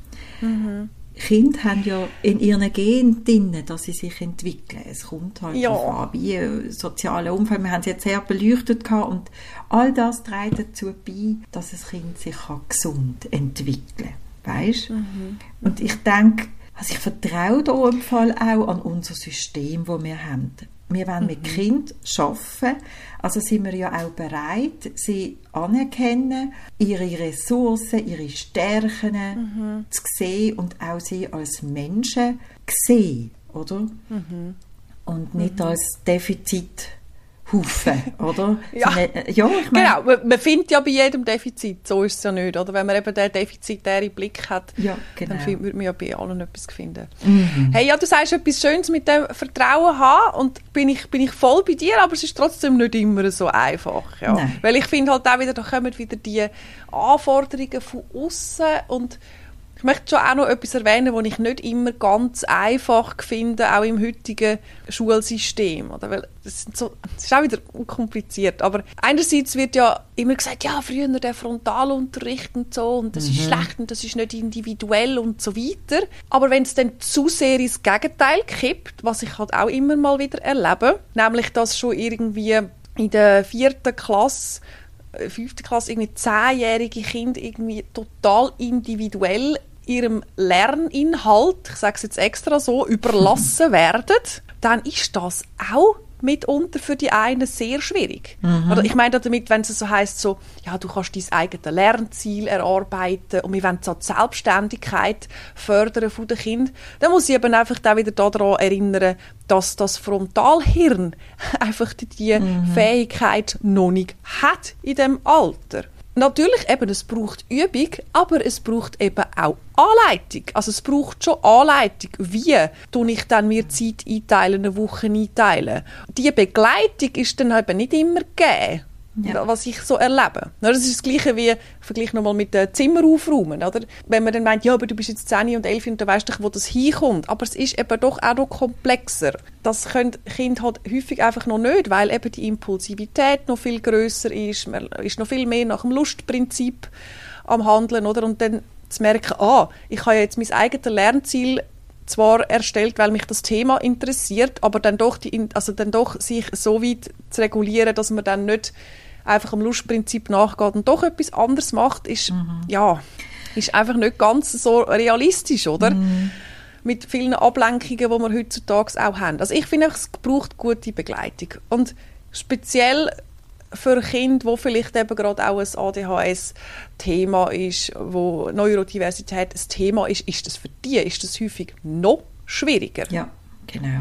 Mhm. Kinder haben ja in ihren Genen drin, dass sie sich entwickeln. Es kommt halt ja. darauf an, wie äh, soziale Umfeld. Wir haben es jetzt sehr beleuchtet gehabt und all das trägt dazu bei, dass ein Kind sich kann gesund entwickeln kann. Weißt? Mhm. Und ich denke, also ich vertraue da im Fall auch an unser System, das wir haben. Wir wollen mhm. mit Kindern arbeiten, also sind wir ja auch bereit, sie anerkennen, ihre Ressourcen, ihre Stärken mhm. zu sehen und auch sie als Menschen sehen, oder? Mhm. Und nicht mhm. als Defizit Haufen, oder? Ja, ja ich mein, genau. Man, man findet ja bei jedem Defizit, so ist es ja nicht, oder? Wenn man eben den defizitären Blick hat, ja, genau. dann wird man ja bei allen etwas finden. Mhm. Hey, ja, du sagst etwas Schönes mit dem Vertrauen haben und bin ich, bin ich voll bei dir, aber es ist trotzdem nicht immer so einfach, ja. Nein. Weil ich finde halt auch wieder, da kommen wieder die Anforderungen von außen und ich möchte schon auch noch etwas erwähnen, was ich nicht immer ganz einfach finde, auch im heutigen Schulsystem. Oder? Weil das, sind so, das ist auch wieder kompliziert. Aber einerseits wird ja immer gesagt, ja, früher der Frontalunterricht und so, und das mhm. ist schlecht und das ist nicht individuell und so weiter. Aber wenn es dann zu sehr ins Gegenteil kippt, was ich halt auch immer mal wieder erlebe, nämlich, dass schon irgendwie in der vierten Klasse fünfte Klasse irgendwie zehnjährige Kinder irgendwie total individuell ihrem Lerninhalt, ich sage es jetzt extra so, überlassen werden, dann ist das auch mitunter für die einen sehr schwierig. Mhm. Oder ich meine damit, wenn es so heisst, so, ja, du kannst dein eigenes Lernziel erarbeiten und wir wollen so die Selbstständigkeit fördern von den Kindern, dann muss ich eben einfach auch wieder daran erinnern, dass das Frontalhirn einfach die mhm. Fähigkeit noch nicht hat in diesem Alter. Natürlich, eben, es braucht Übung, aber es braucht eben auch Anleitung. Also es braucht schon Anleitung. Wie tue ich dann mir Zeit einteilen, eine Woche einteilen? Die Begleitung ist dann eben nicht immer gegeben, ja. was ich so erlebe. Das ist das Gleiche wie, ich vergleiche nochmal mit dem Zimmer aufräumen. Oder? Wenn man dann meint, ja, aber du bist jetzt zehn und elf und du weißt doch, wo das hinkommt. Aber es ist eben doch auch noch komplexer. Das können Kinder halt häufig einfach noch nicht, weil eben die Impulsivität noch viel grösser ist. Man ist noch viel mehr nach dem Lustprinzip am Handeln. Oder? Und dann zu merken, ah, ich habe jetzt mein eigenes Lernziel zwar erstellt, weil mich das Thema interessiert, aber dann doch, die, also dann doch sich so weit zu regulieren, dass man dann nicht einfach am Lustprinzip nachgeht und doch etwas anderes macht, ist, mhm. ja, ist einfach nicht ganz so realistisch, oder? Mhm. Mit vielen Ablenkungen, die wir heutzutage auch haben. Also ich finde, es braucht gute Begleitung. Und speziell für Kinder, wo vielleicht eben gerade auch ein A D H S-Thema ist, wo Neurodiversität ein Thema ist, ist das für die ist das häufig noch schwieriger. Ja, genau.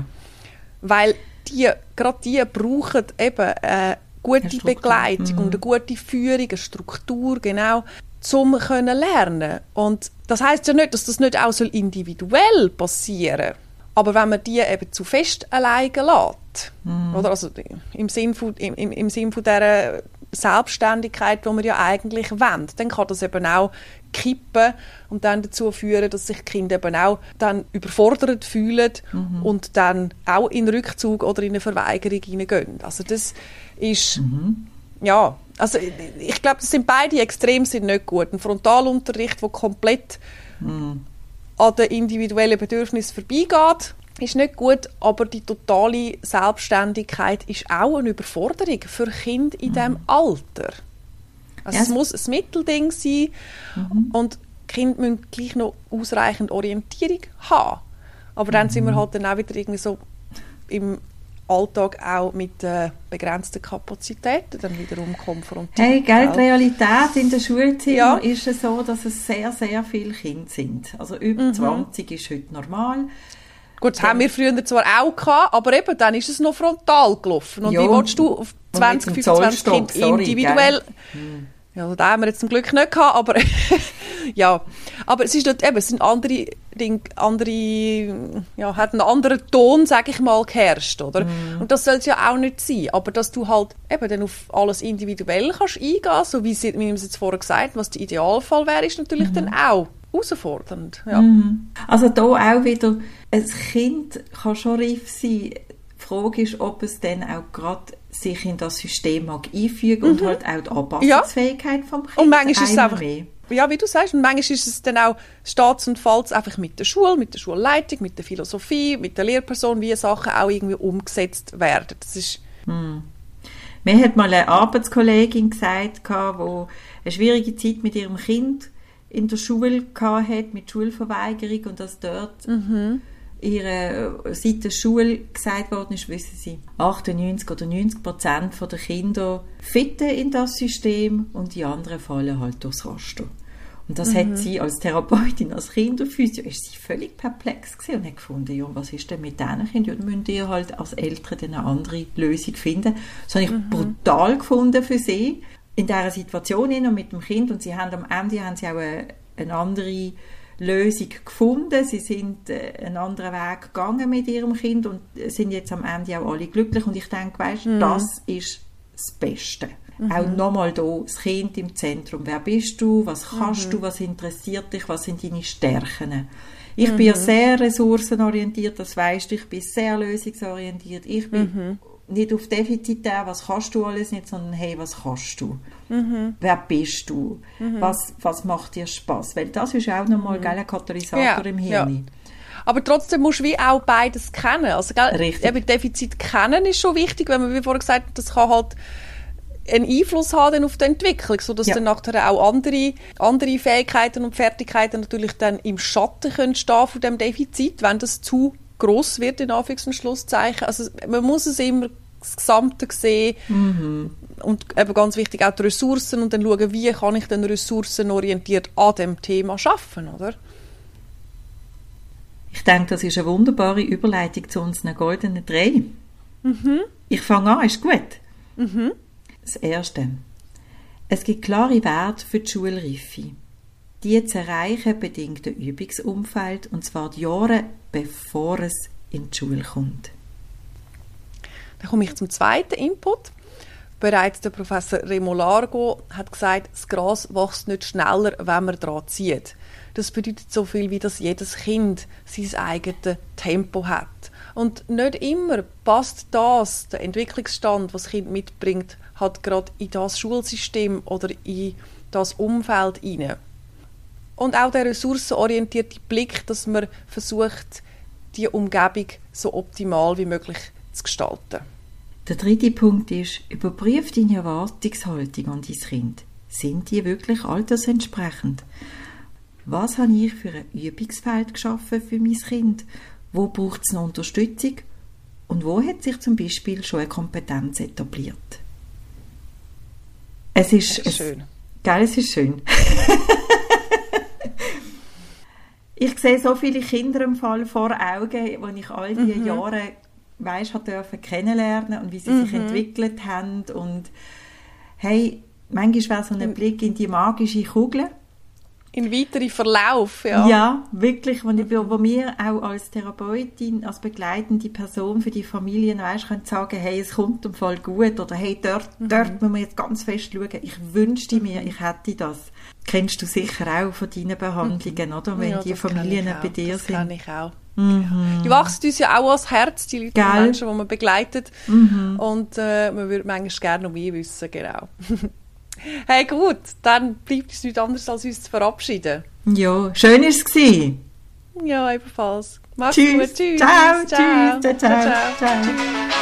Weil die, gerade die brauchen eben eine gute eine Begleitung mhm. und eine gute Führung, eine Struktur, genau, um können lernen. Und das heisst ja nicht, dass das nicht auch individuell passieren soll. Aber wenn man die eben zu fest alleine lässt, mm. oder also im Sinn von, im, im Sinn von dieser Selbstständigkeit, die wir ja eigentlich wollen, dann kann das eben auch kippen und dann dazu führen, dass sich die Kinder eben auch dann überfordert fühlen mm-hmm. und dann auch in Rückzug oder in eine Verweigerung hineingehen. Also das ist, mm-hmm. ja, also ich glaube, das sind beide Extreme sind nicht gut. Ein Frontalunterricht, der komplett mm. an den individuellen Bedürfnissen vorbeigeht, ist nicht gut, aber die totale Selbstständigkeit ist auch eine Überforderung für Kinder in diesem Alter. Also yes. Es muss ein Mittelding sein mhm. und die Kinder müssen gleich noch ausreichend Orientierung haben. Aber dann mhm. sind wir halt dann auch wieder irgendwie so im Alltag auch mit äh, begrenzten Kapazitäten dann wiederum konfrontiert. Hey, gell, die Realität in der Schulzimmer ja. ist es so, dass es sehr, sehr viele Kinder sind. Also über mhm. zwanzig ist heute normal. Gut, das dann, haben wir früher zwar auch gehabt, aber eben, dann ist es noch frontal gelaufen. Und jo, wie willst du auf zwanzig, fünfundzwanzig Kinder sorry, individuell... Hm. Ja, das haben wir jetzt zum Glück nicht gehabt, aber ja. Aber es ist nicht, eben, es sind andere Dinge, andere, ja, hat einen anderen Ton, sage ich mal, geherrscht, oder? Mm. Und das soll es ja auch nicht sein. Aber dass du halt eben dann auf alles individuell kannst eingehen, so wie, sie, wie wir es jetzt vorher gesagt haben, was der Idealfall wäre, ist natürlich mm. dann auch herausfordernd. Ja. Mm. Also da auch wieder, ein Kind kann schon reif sein. Die Frage ist, ob es dann auch gerade sich in das System mag einfügen mhm. und halt auch die Anpassungsfähigkeit ja. vom Kind. Und manchmal ist es einfach, mehr. Ja, wie du sagst, und manchmal ist es dann auch Staats- und Falls einfach mit der Schule, mit der Schulleitung, mit der Philosophie, mit der Lehrperson, wie Sachen auch irgendwie umgesetzt werden. Das ist... Hm. Mir hat mal eine Arbeitskollegin gesagt, die eine schwierige Zeit mit ihrem Kind in der Schule hatte, mit Schulverweigerung, und dass dort... Mhm. ihre, seit der Schule gesagt worden ist, wissen Sie, achtundneunzig oder neunzig Prozent der Kinder fitten in das System und die anderen fallen halt durchs Raster. Und das mhm. hat sie als Therapeutin, als Kinderphysio, ist sie völlig perplex gewesen und hat gefunden, ja, was ist denn mit diesen Kindern? Ja, dann müsst ihr halt als Eltern eine andere Lösung finden. Das habe ich mhm. brutal gefunden für sie, in dieser Situation und mit dem Kind. Und sie haben am Ende haben sie auch eine, eine andere Lösung gefunden. Sie sind äh, einen anderen Weg gegangen mit ihrem Kind und sind jetzt am Ende auch alle glücklich. Und ich denke, weißt, mm. das ist das Beste. Mm-hmm. Auch nochmal da, das Kind im Zentrum. Wer bist du? Was kannst mm-hmm. du? Was interessiert dich? Was sind deine Stärken? Ich mm-hmm. bin ja sehr ressourcenorientiert, das weisst du. Ich bin sehr lösungsorientiert. Ich bin mm-hmm. nicht auf defizitär, was kannst du alles nicht, sondern hey, was kannst du? Mhm. Wer bist du? Mhm. Was, was macht dir Spass? Weil das ist auch nochmal mhm. ein Katalysator ja, im Hirn. Ja. Aber trotzdem musst du wie auch beides kennen. Also, gell, eben Defizit kennen ist schon wichtig, wenn man, wie vorher gesagt hat, das kann halt einen Einfluss haben auf die Entwicklung, sodass Ja. dann nachher auch andere, andere Fähigkeiten und Fertigkeiten natürlich dann im Schatten können stehen von dem Defizit, wenn das zu gross wird, in Anführungs- und Schlusszeichen. Also man muss es immer das Gesamte sehen Mhm. und eben ganz wichtig auch die Ressourcen und dann schauen, wie kann ich dann ressourcenorientiert an dem Thema arbeiten, oder? Ich denke, das ist eine wunderbare Überleitung zu unseren goldenen drei. Mhm. Ich fange an, ist gut? Mhm. Das Erste. Es gibt klare Werte für die Schulreife. Die zu erreichen bedingt ein Übungsumfeld, und zwar die Jahre, bevor es in die Schule kommt. Dann komme ich zum zweiten Input. Bereits der Professor Remo Largo hat gesagt, das Gras wächst nicht schneller, wenn man daran zieht. Das bedeutet so viel, wie dass jedes Kind sein eigenes Tempo hat. Und nicht immer passt das, der Entwicklungsstand, was das Kind mitbringt, hat gerade in das Schulsystem oder in das Umfeld hinein. Und auch der ressourcenorientierte Blick, dass man versucht, die Umgebung so optimal wie möglich zu gestalten. Der dritte Punkt ist, überprüf deine Erwartungshaltung an dein Kind. Sind die wirklich altersentsprechend? Was habe ich für ein Übungsfeld geschaffen für mein Kind? Wo braucht es noch Unterstützung? Und wo hat sich zum Beispiel schon eine Kompetenz etabliert? Es ist, Das ist schön. Es, gell, es ist schön. Ich sehe so viele Kinder im Fall vor Augen, wo ich all diese Mhm. Jahre weiss, hat dürfen kennenlernen und wie sie sich Mhm. entwickelt haben. Und hey, manchmal wäre so ein Blick in die magische Kugel. In weiteren Verlauf, ja. Ja, wirklich, wo, ich, wo wir auch als Therapeutin, als begleitende Person für die Familien, weißt, können sagen, hey, es kommt im Fall gut, oder hey, dort, Mhm. dort müssen wir jetzt ganz fest schauen. Ich wünschte mir, ich hätte das. Kennst du sicher auch von deinen Behandlungen, oder? Wenn Ja, die das kenn Familien ich auch. bei dir das sind. kenne ich auch. Mhm. Die wachsen uns ja auch ans Herz, die Leute, die Gell? Menschen, die man begleitet. Mhm. Und äh, man würde manchmal gerne noch mehr wissen, genau. Hey, gut, dann bleibt es nichts anderes, als uns zu verabschieden. Ja, schön war es. Ja, ebenfalls. Mach's Tschüss. gut. Tschüss. Ciao. Ciao. Tschüss. Ciao, ciao. Ciao, ciao. Ciao. Tschüss.